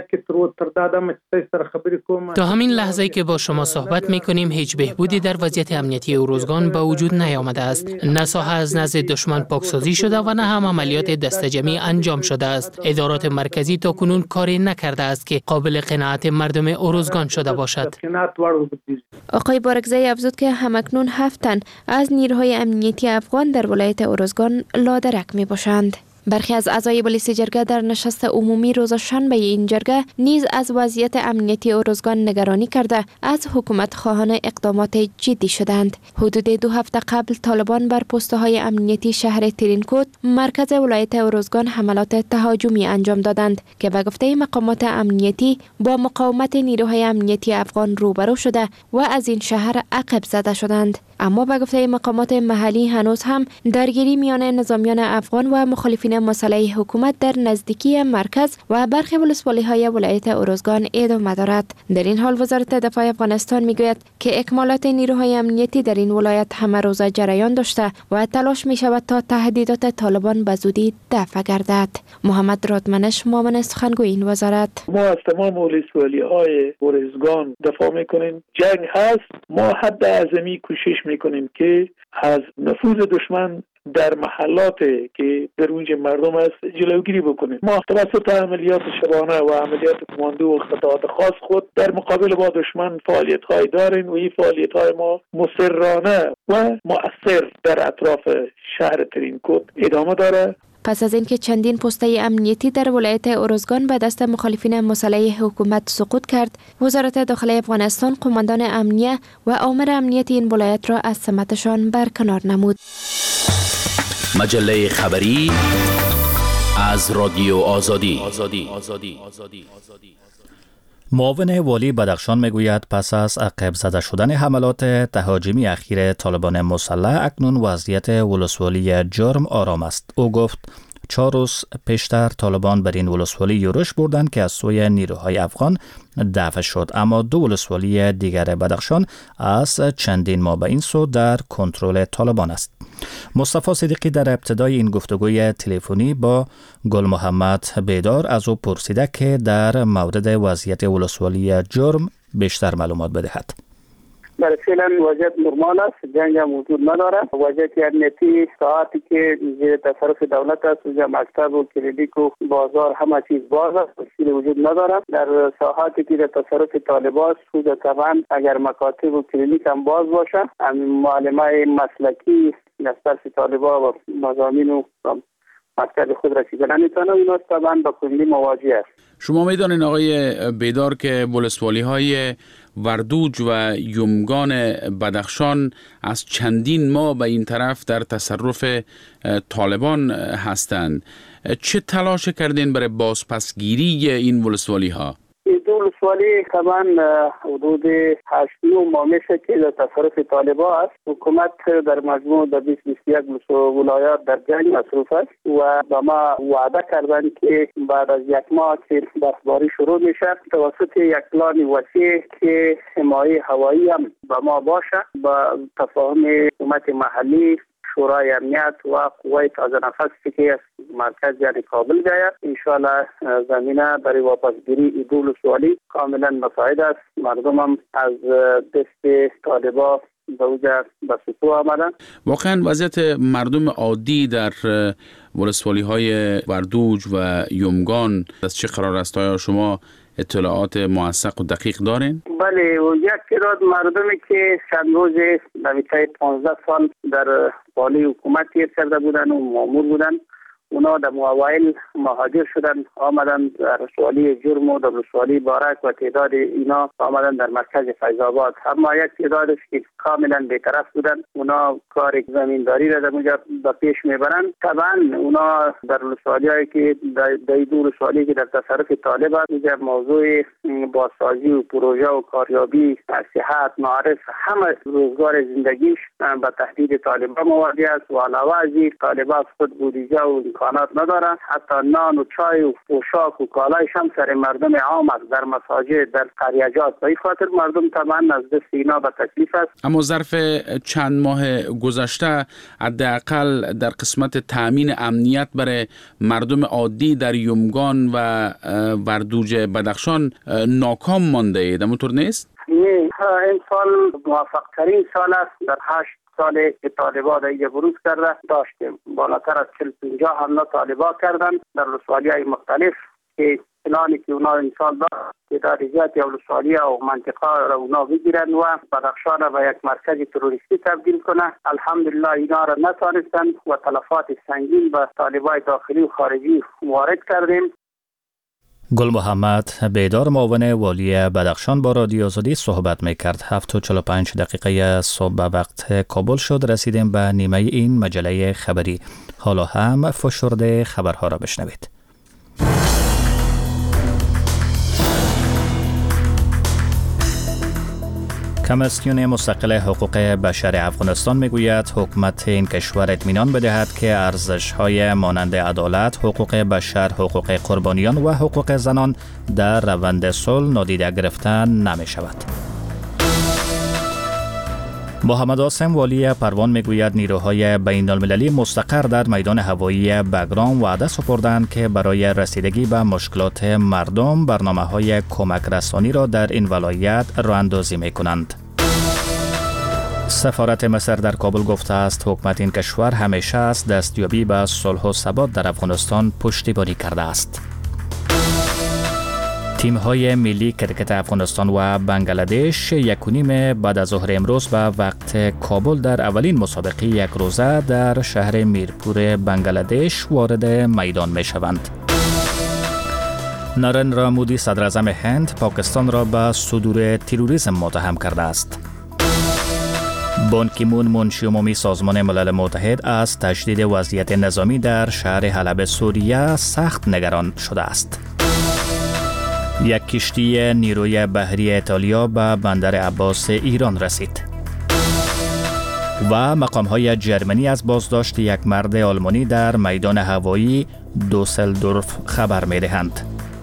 تا همین لحظه که با شما صحبت می‌کنیم هیچ بهبودی در وضعیت امنیتی ارزگان به وجود نیامده است. نه ساحه از نزد دشمن پاکسازی شده و نه هم عملیات دسته‌جمعی انجام شده است. ادارات مرکزی تا کنون کاری نکرده است که قابل قناعت مردم ارزگان شده باشد. آقای بارکزی افزود که همکنون 7 تن از نیروهای امنیتی افغان در ولایت ارزگان لادرک می باشند. برخی از اعضای ولایت جرگه در نشست عمومی روز شنبه این جرگه نیز از وضعیت امنیتی ارزگان نگرانی کرده از حکومت خواهان اقدامات جدی شدند. حدود 2 هفته قبل طالبان بر پست‌های امنیتی شهر ترینکوت مرکز ولایت ارزگان حملات تهاجمی انجام دادند که به گفته مقامات امنیتی با مقاومت نیروهای امنیتی افغان روبرو شده و از این شهر عقب زده شدند. اما به گفته مقامات محلی هنوز هم درگیری میان نظامیان افغان و مخالفین مسلح حکومت در نزدیکی مرکز و برخی ولسوالی‌های ولایت ارزگان ادامه دارد. در این حال وزارت دفاع افغانستان میگوید که اکمالات نیروهای امنیتی در این ولایت همه روزه جریان داشته و تلاش می شود تا تهدیدات طالبان به زودی دفع گردد. محمد رادمنش معاون سخنگوی این وزارت: ما از تمام ولسوالی‌های ارزگان دفاع میکنیم. جنگ هست، ما حد اعظمی کوشش میکنیم که از نفوذ دشمن در محلات که در اونجا مردم است جلوگیری بکنیم. ما توسط عملیات شبانه و عملیات کماندو و خطات خاص خود در مقابل با دشمن فعالیت‌های داریم و این فعالیت‌های ما مسررانه و مؤثر در اطراف شهر ترینکوت ادامه داره. پس از اینکه چندین پسته امنیتی در ولایت ارزگان به دست مخالفین مسلح حکومت سقوط کرد، وزارت داخلی افغانستان قماندان امنیه و آمر امنیتی این ولایت را از سمتشان برکنار نمود. مجله خبری از رادیو آزادی. معاون والی بدخشان میگوید پس از عقب زده شدن حملات تهاجمی اخیر طالبان مسلح اکنون وضعیت ولسوالی جرم آرام است. او گفت 4 روز پیشتر طالبان بر این ولسوالی یورش بردند که از سوی نیروهای افغان دفع شد، اما 2 ولسوالی دیگر بدخشان از چندین ماه به این سو در کنترل طالبان است. مصطفی صدیقی در ابتدای این گفتگوی تلفنی با گل محمد بیدار از او پرسیده که در مورد وضعیت ولسوالی جرم بیشتر معلومات بدهد. برای فعلا وضعیت نرمال است، جنگ هم وجود نداره. وضعیت امنیتی ساعتی که زیر تصرف دولت است، اونجا مکتب و کلینیک و بازار همه چیز باز است، مشکلی وجود نداره. در ساعتی که در تصرف طالبان است، خود طبعا اگر مکاتب و کلینیک هم باز باشه، معلمای مسلکی از طرف طالبان و مضامین و مکتب خود رسیدن نمیتونه، اونا طبعا با کلی مواجه است. شما میدانین آقای بیدار که ولسوالی‌های وردوج و یومگان بدخشان از چندین ماه به این طرف در تصرف طالبان هستند. چه تلاش کردین برای بازپسگیری این ولسوالی‌ها؟ این دو ولسوالی طبعا حدود 8-9 ماه میشه که در تصرف طالبان است. حکومت در مجموع در 20-21 ولایات در جنگ مصروف است و با ما وعده کردن که بعد از 1 ماه که برفباری شروع میشه توسط یک پلان وسیع که حمایه هوایی هم با ما باشه، با تفاهم حکومت محلی، شورای امنیت و قوای تازه نفسی که از مرکز یعنی کابل گاید، انشاءالله زمینه برای واپسگیری این دو ولسوالی کاملا مساعد است. مردم هم از دست طالبان به اوجه به سطوح آمدن. واقعا وضعیت مردم عادی در ولسوالی‌های وردوج و یومگان از چه قرار است؟ آیا شما اطلاعات موثق و دقیق دارین؟ بله، و یک تعداد مردمی که چند روز نویته 15 سال در والی حکومت گیر کرده بودن و مامور بودن، اونا در اوایل مهاجر شدن، آمدن در ولسوالی جرم و در ولسوالی بارک و تعداد اینا آمدن در مرکز فیض آباد. اما یک تعداد است که کاملا بی‌طرف بودن، اونا کار زمینداری را در اونجا به پیش میبرن. طبعا اونا در ولسوالی‌هایی که در دو ولسوالی که در تصرف طالب است، اینجا موضوع بازسازی و پروژه و کاریابی، صحت، معارف، همه روزگار زندگیش به تهدید طالبان مواجه است و علاوه از این طالبان خود بودجه و امکانات نداره، حتی نان و چای و پوشاک و کالایش هم سر مردم عام است در مساجد، در قریجات. به این خاطر مردم طبعا از دست اینا به تکلیف است. اما ظرف چند ماه گذشته حداقل در قسمت تامین امنیت برای مردم عادی در یومگان و وردوج بدخشان ناکام مانده اید، همونطور نیست؟ نه، این سال موفق ترین سال است. در 8 سالی که طالبان اینجا بروز کرده داشتیم، بالاتر از 40-50 حمله طالبان کردن در ولسوالی‌های مختلف که پلانی که اونا این سال داشت که در ریاضیات یا ولسوالی و منطقه را اونا بگیرن و بدخشان را به یک مرکز تروریستی تبدیل کنه. الحمدلله اینا را نتانستند و تلفات سنگین به طالبان داخلی و خارجی وارد کردیم. گل محمد بیدار معاون والی بدخشان با رادیو آزادی صحبت میکرد. 7:45 صبح به وقت کابل شد. رسیدیم به نیمه این مجله خبری. حالا هم فشرده خبرها را بشنوید. کمیسیون مستقل حقوق بشر افغانستان میگوید حکومت این کشور اطمینان بدهد که ارزش‌های مانند عدالت، حقوق بشر، حقوق قربانیان و حقوق زنان در روند صلح نادیده گرفته نمی شود. محمد عاصم والی پروان میگوید نیروهای بین المللی مستقر در میدان هوایی بگرام وعده سپردند که برای رسیدگی به مشکلات مردم برنامه‌های کمک رسانی را در این ولایت راه اندازی می‌کنند. سفارت مصر در کابل گفته است حکومت این کشور همیشه از دستیابی به صلح و ثبات در افغانستان پشتیبانی کرده است. تیم‌های ملی کرکت افغانستان و بنگلادش 1:30 بعد از ظهر امروز به وقت کابل در اولین مسابقه یک روزه در شهر میرپور بنگلادش وارد میدان می‌شوند. نارندرا مودی صدر اعظم هند پاکستان را به صدور تروریسم متهم کرده است. بان کی مون منشی عمومی سازمان ملل متحد از تشدید وضعیت نظامی در شهر حلب سوریه سخت نگران شده است. یک کشتی نیروی بحری ایتالیا به بندر عباس ایران رسید. و مقام‌های جرمنی از بازداشت یک مرد آلمانی در میدان هوایی دوسلدورف خبر می‌دهند.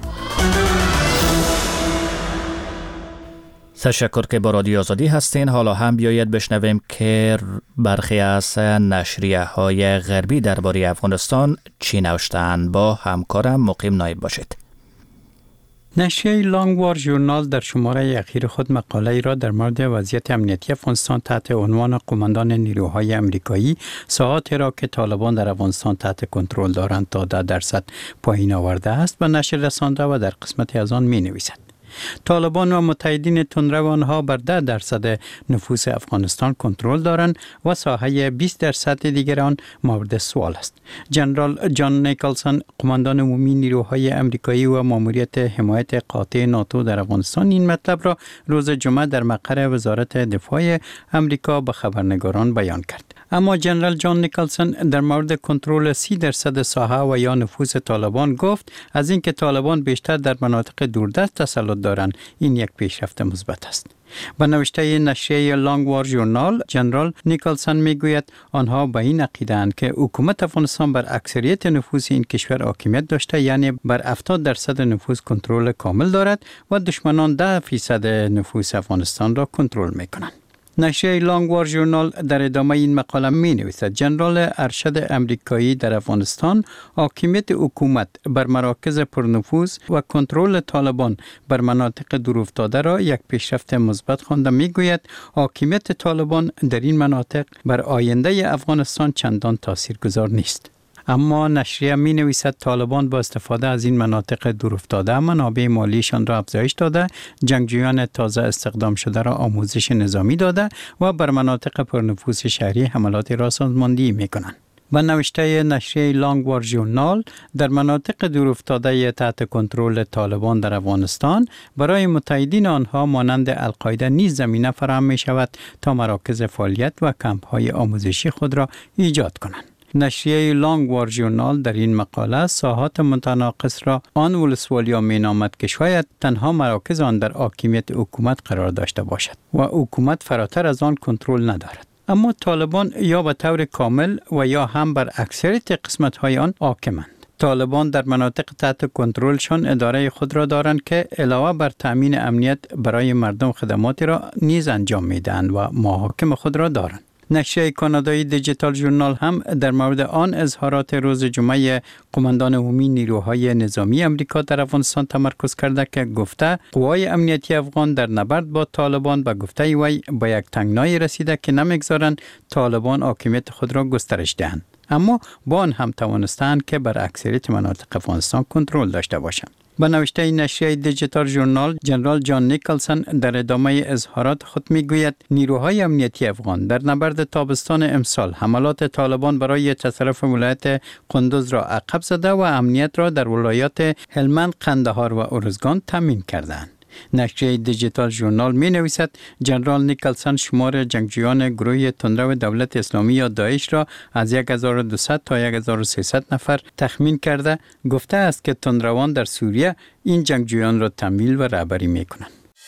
تشکر که با رادیو آزادی هستین. حالا هم بیایید بشنویم که برخی از نشریه‌های غربی درباره افغانستان چی نوشته‌اند. با همکارم مقیم نایب باشید. نشریه لانگوار ژورنال در شماره اخیر خود مقاله را در مورد وضعیت امنیتی افغانستان تحت عنوان قماندان نیروهای امریکایی ساعاتی را که طالبان در افغانستان تحت کنترل دارند تا 10% پایین آورده است به نشر رسانده و در قسمتی از آن می نویسد. طالبان و متحدین تندرو آنها بر 10% نفوس افغانستان کنترل دارند و ساحه 20% دیگر آن مورد سوال است. جنرال جان نیکلسون قماندان عمومی نیروهای امریکایی و ماموریت حمایت قاطع ناتو در افغانستان این مطلب را روز جمعه در مقر وزارت دفاع امریکا به خبرنگاران بیان کرد. اما جنرال جان نیکلسون در مورد کنترل 30% ساحه و یا نفوذ طالبان گفت از اینکه طالبان بیشتر در مناطق دوردست تسلط دارند این یک پیشرفت مثبت است. با نوشته نشریه لانگوار ژورنال جنرال نیکلسون میگوید آنها به این عقیده اند که حکومت افغانستان بر اکثریت نفوس این کشور حاکمیت داشته، یعنی بر 70% نفوس کنترل کامل دارد و دشمنان 10% نفوس افغانستان را کنترل میکنند. نشریه لانگوار ژورنال در ادامه این مقاله می نویسد جنرال ارشد امریکایی در افغانستان حاکمیت حکومت بر مراکز پرنفوذ و کنترل طالبان بر مناطق دورافتاده را یک پیشرفت مثبت خوانده. می گوید حاکمیت طالبان در این مناطق بر آینده افغانستان چندان تاثیرگذار نیست. اما نشریه می نویسد طالبان با استفاده از این مناطق دورافتاده منابع مالیشان را افزایش داده، جنگجویان تازه استخدام شده را آموزش نظامی داده و بر مناطق پرنفوذ شهری حملات را سازماندهی می کنند. و نوشته نشریه لانگوار ژورنال در مناطق دورافتاده تحت کنترل طالبان در افغانستان برای متحدین آنها مانند القاعده نیز زمینه فراهم می شود تا مراکز فعالیت و کمپ های آموزشی خود را ایجاد کنند. نشریه لانگوار ژورنال در این مقاله ساحات متناقض را آن ولسوالیا می نامد که شاید تنها مراکز آن در حاکمیت حکومت قرار داشته باشد و حکومت فراتر از آن کنترل ندارد. اما طالبان یا به طور کامل و یا هم بر اکثریت قسمت‌های آن حاکمند. طالبان در مناطق تحت کنترلشان اداره خود را دارند که علاوه بر تامین امنیت برای مردم خدماتی را نیز انجام می‌دهند و محاکم خود را دارند. نشریه کانادایی دیجیتال ژورنال هم در مورد آن اظهارات روز جمعه قماندان عمومی نیروهای نظامی امریکا در افغانستان تمرکز کرده که گفته قوای امنیتی افغان در نبرد با طالبان به گفته وی با یک تنگنای رسیده که نمیگذارند طالبان حاکمیت خود را گسترش دهند، اما با آن هم توانستند که بر اکثریت مناطق افغانستان کنترل داشته باشند. با نوشته نشریه دیجیتال ژورنال، جنرال جان نیکلسون در ادامه اظهارات خود میگوید نیروهای امنیتی افغان در نبرد تابستان امسال حملات طالبان برای تصرف ولایت قندوز را عقب زده و امنیت را در ولایات هلمند، قندهار و ارزگان تامین کردند. نشریه دیجیتال ژورنال می نویسد جنرال نیکلسون شمار جنگجویان گروه تندرو دولت اسلامی یا داعش را از 1200 تا 1300 نفر تخمین کرده گفته است که تندروان در سوریه این جنگجویان را تمویل و رهبری می کنند.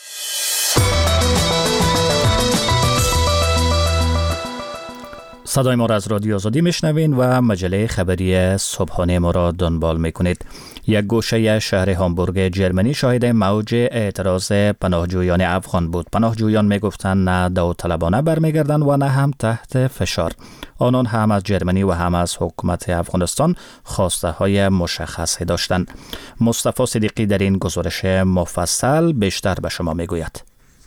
صدای ما را از رادیو آزادی میشنوین و مجله خبری صبحانه ما را دنبال میکنید. یک گوشه شهر هامبورگ جرمنی شاهد موج اعتراض پناهجویان افغان بود. پناهجویان میگفتند نه داوطلبانه برمیگردند و نه هم تحت فشار. آنان هم از جرمنی و هم از حکومت افغانستان خواسته های مشخصی داشتند. مصطفی صدیقی در این گزارش مفصل بیشتر به شما میگوید.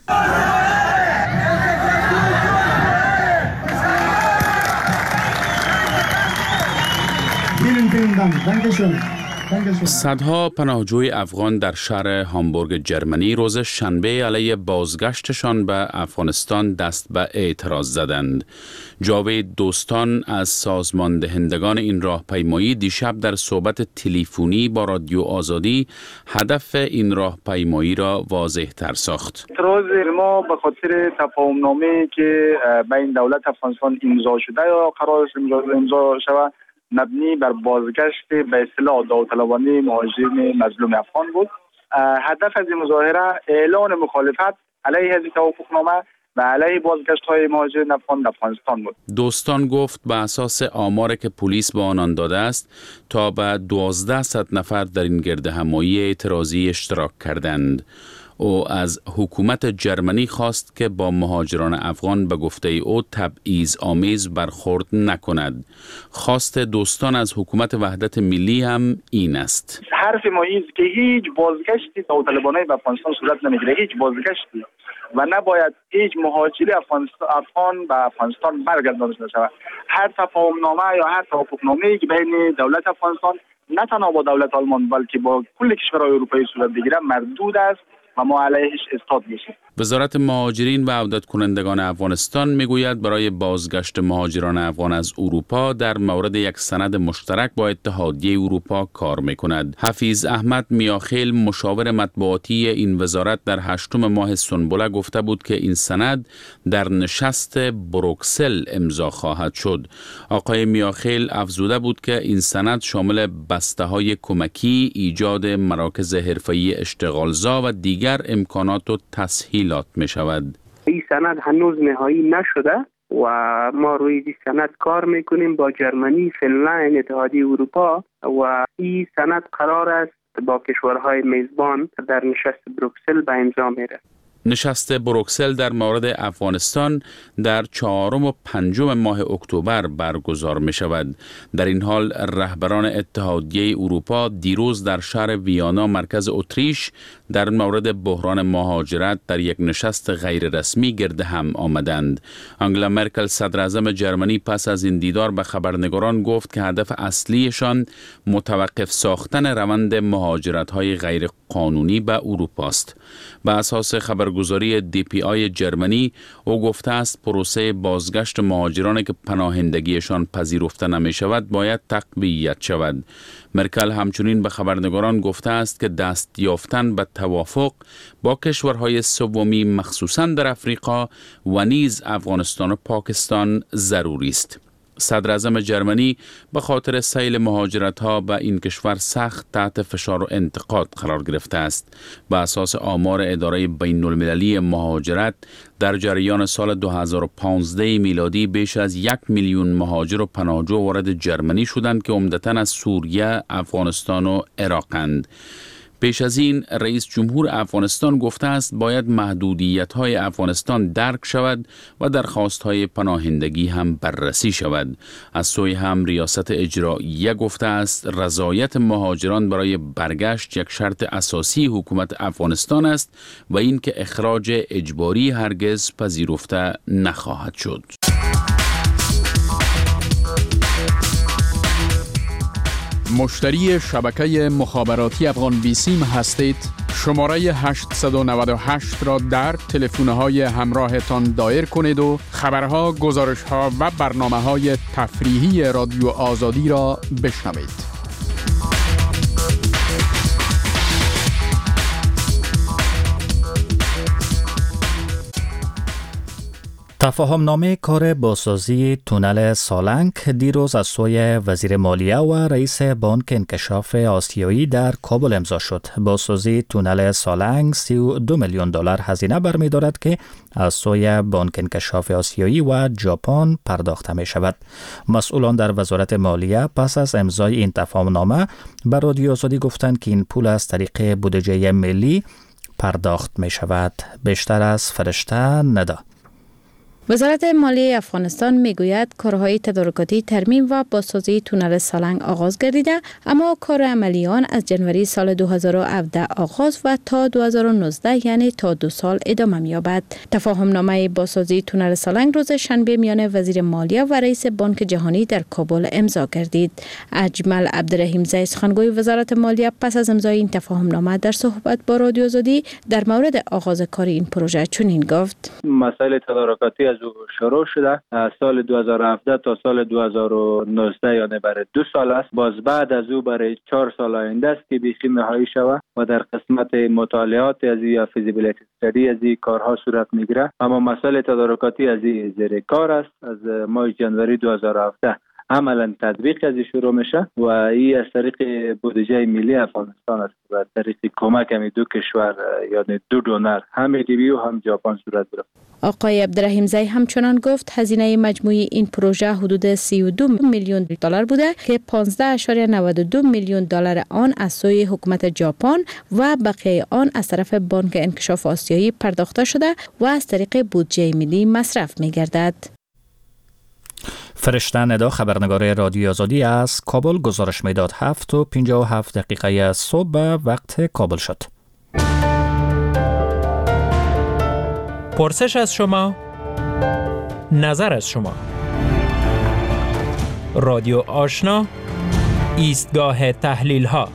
صدها پناهجوی افغان در شهر هامبورگ جرمنی روز شنبه علیه بازگشتشان به افغانستان دست به اعتراض زدند. جاوید دوستان از سازمان دهندگان این راهپیمایی دیشب در صحبت تلفنی با رادیو آزادی هدف این راهپیمایی را واضح تر ساخت. اعتراض ما به خاطر تفاهم‌نامه‌ای که بین دولت افغانستان امضا شده یا قرار امضا شود مبنی بر بازگشت به اصطلاح داوطلبانه مهاجرین مظلوم افغان بود. هدف از این مظاهره اعلان مخالفت علیه این توافقنامه و علیه بازگشت‌های مهاجرین افغان در افغانستان بود. دوستان گفت به اساس آماری که پلیس به آنان داده است تا به 1200 نفر در این گردهمایی اعتراضی اشتراک کردند. او از حکومت جرمنی خواست که با مهاجران افغان به گفته او تبعیض آمیز برخورد نکند. خواست دوستان از حکومت وحدت ملی هم این است. حرف ما است که هیچ بازگشتی داوطلبانه به افغانستان صورت نمیگیره، هیچ بازگشتی، و نباید هیچ مهاجری افغان به افغانستان برگردانده شود. هر تفاهمنامه یا هر توافقنامه‌ای که بین دولت افغانستان نه تنها با دولت آلمان بلکه با کل کشورهای اروپایی صورت بگیره مردود است و ما علیهش استاد میشیم. وزارت مهاجرین و عودت کنندگان افغانستان میگوید برای بازگشت مهاجران افغان از اروپا در مورد یک سند مشترک با اتحادیه اروپا کار میکند. حفیظ احمد میاخیل مشاور مطبوعاتی این وزارت در 8 ماه سنبله گفته بود که این سند در نشست بروکسل امضا خواهد شد. آقای میاخیل افزوده بود که این سند شامل بسته‌های کمکی، ایجاد مراکز حرفه‌ای اشتغالزا و دیگر امکانات و تسهیلات می شود. این سند هنوز نهایی نشده و ما روی این سند کار میکنیم با جرمنی، فنلند، اتحادیه اروپا و این سند قرار است با کشورهای میزبان در نشست بروکسل به امضا میره. نشست بروکسل در مورد افغانستان در 4 و 5 ماه اکتبر برگزار می شود. در این حال رهبران اتحادیه اروپا دیروز در شهر ویانا مرکز اتریش در مورد بحران مهاجرت در یک نشست غیر رسمی گرد هم آمدند. آنگلا مرکل صدر اعظم جرمنی پس از این دیدار به خبرنگاران گفت که هدف اصلیشان متوقف ساختن روند مهاجرت های غیر قانونی به اروپا است. به اساس خبرگزاری خبرگزاری DPI جرمنی او گفته است پروسه بازگشت مهاجرانی که پناهندگیشان پذیرفته نمی شود باید تقویت شود. مرکل همچنین به خبرنگاران گفته است که دست یافتن به توافق با کشورهای سومی مخصوصاً در افریقا و نیز افغانستان و پاکستان ضروری است. صدر اعظم جرمنی به خاطر سیل مهاجرت ها به این کشور سخت تحت فشار و انتقاد قرار گرفته است. به اساس آمار اداره بین المللی مهاجرت در جریان سال 2015 میلادی بیش از 1 میلیون مهاجر و پناهجو وارد جرمنی شدند که عمدتاً از سوریه، افغانستان و عراقند. پیش از این رئیس جمهور افغانستان گفته است باید محدودیت‌های افغانستان درک شود و درخواست‌های پناهندگی هم بررسی شود. از سوی هم ریاست اجراییه گفته است رضایت مهاجران برای برگشت یک شرط اساسی حکومت افغانستان است و اینکه اخراج اجباری هرگز پذیرفته نخواهد شد. مشتری شبکه مخابراتی افغان بیسیم هستید؟ شماره 898 را در تلفن‌های همراهتان دایر کنید و خبرها، گزارش‌ها و برنامه‌های تفریحی رادیو آزادی را بشنوید. تفاهم نامه کار بازسازی تونل سالنگ دیروز از سوی وزیر مالیه و رئیس بانک انکشاف آسیایی در کابل امضا شد. بازسازی تونل سالنگ 32 میلیون دلار هزینه برمی‌دارد که از سوی بانک انکشاف آسیایی و ژاپن پرداخته می شود. مسئولان در وزارت مالیه پس از امضای این تفاهم نامه به رادیو آزادی گفتند که این پول از طریق بودجه ملی پرداخت می شود. بیشتر از فرشته ندا. وزارت مالیه افغانستان میگوید کارهای تدارکاتی ترمیم و بازسازی تونل سالنگ آغاز گردیده، اما کار عملی آن از جنوری سال 2017 آغاز و تا 2019 یعنی تا 2 سال ادامه می‌یابد. تفاهم نامه بازسازی تونل سالنگ روز شنبه میان وزیر مالیه و رئیس بانک جهانی در کابل امضا گردید. اجمل عبدالرحیمزی سخنگوی وزارت مالیه پس از امضای این تفاهم نامه در صحبت با رادیو آزادی در مورد آغاز کار این پروژه چنین گفت: مسائل تدارکاتی از شروع شده از سال 2017 تا سال 2019 یعنی برای 2 سال است. باز بعد از او برای 4 سال آینده است که بیخی نهایی شود و در قسمت مطالعات از یا فیزیبیلیتی استادی از این کارها صورت میگیره. اما مسائل تدارکاتی از این زیر کار است. از ماه جنوری 2017 عملا تطبیق از شروع میشه و این از طریق بودجه ملی افغانستان است و از طریق کمک همین 2 کشور یعنی 2 دونر هم ایدیبی و هم ژاپن صورت گرفت. آقای عبدالرحیمزی همچنان گفت هزینه مجموعی این پروژه حدود 32 میلیون دلار بوده که 15.92 میلیون دلار آن از سوی حکومت ژاپن و بقیه آن از طرف بانک انکشاف آسیایی پرداخته شده و از طریق بودجه ملی مصرف می‌گردد. فرشته ندا خبرنگار رادیو آزادی از کابل گزارش میداد. 7:57 صبح به وقت کابل شد. پرسش از شما، نظر از شما. رادیو آشنا، ایستگاه تحلیل ها.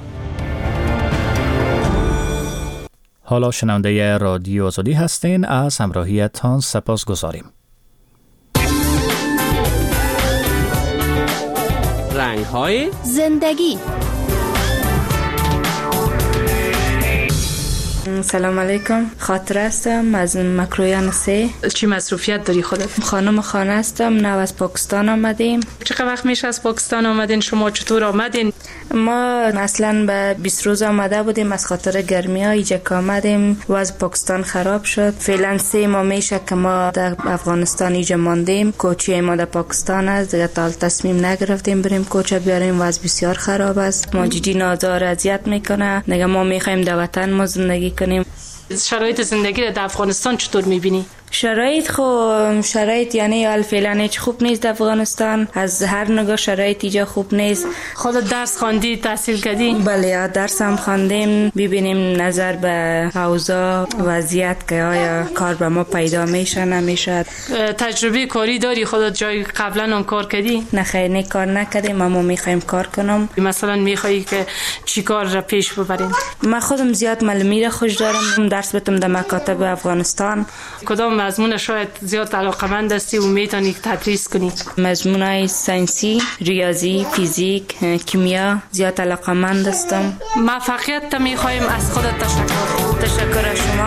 حالا شنونده رادیو آزادی هستین. از همراهیتان سپاس گذاریم. رنگ های زندگی. سلام علیکم، خاطر هستم از مکرویان 3. چی مصروفیت داری خودت؟ خانم خانه هستم، نو از پاکستان آمدیم. چقدر وقت میشه از پاکستان آمدین؟ شما چطور آمدین؟ ما اصلا به 20 روز آمده بودیم، از خاطر گرمی ها اینجا آمدیم و از پاکستان خراب شد. فعلا 3 ماه میشه که ما در افغانستان اینجا ماندیم. کوچه ما در پاکستان است، دیگه تا تصمیم نگرفتیم بریم کوچه بیاریم و از بسیار خراب است. ماجدی نادار اذیت میکنه. دیگه ما میخوایم در وطن ما زندگی کنیم. شرایط زندگی در افغانستان چطور میبینی؟ شرایط یعنی فعلا هیچ خوب نیست در افغانستان. از هر نگاه شرایط اینجا خوب نیست. خودت درس خواندی، تحصیل کردی؟ بله، درس هم خواندیم. ببینیم نظر به اوضاع وضعیت که آیا کار به ما پیدا میشه نمیشه. تجربه کاری داری؟ خودت جای قبلا هم کار کردی؟ نه خیر، کار نکردیم، اما میخوایم کار کنم. مثلا میخوایی که چی کار را پیش ببرین؟ من خودم زیاد معلومی را خوش دارم، درس بتم در مکاتب افغانستان. کدام مضمون شاید زیاد علاقه‌مند هستی و میتونی تدریس کنی؟ مضمونای ساینسی، ریاضی، فیزیک، کیمیا زیاد علاقه‌مند هستم. موفقیت تا میخوایم از خودت تشکر از شما.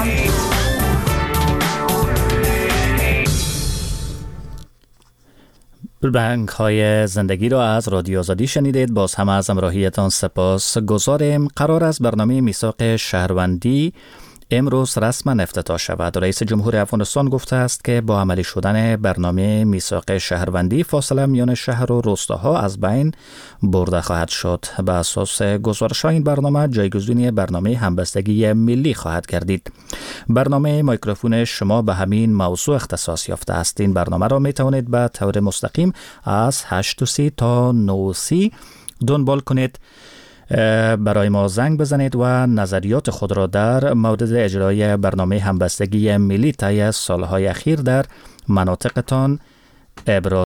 رنگ های زندگی را از رادیو آزادی شنیدید. باز هم از همراهیتان سپاس گزاریم. قرار است برنامه میثاق شهروندی امروز رسما افتتاح شود. رئیس جمهور افغانستان گفته است که با عملی شدن برنامه میثاق شهروندی فاصله میان شهر و روستاها از بین برده خواهد شد. به اساس گزارش این برنامه جایگزینی برنامه همبستگی ملی خواهد گردید. برنامه میکروفون شما به همین موضوع اختصاص یافته است. این برنامه را می توانید به طور مستقیم از 8:30 تا 9:30 دنبال کنید. برای ما زنگ بزنید و نظریات خود را در مورد اجرای برنامه همبستگی ملی طی سالهای اخیر در مناطقتان ابراز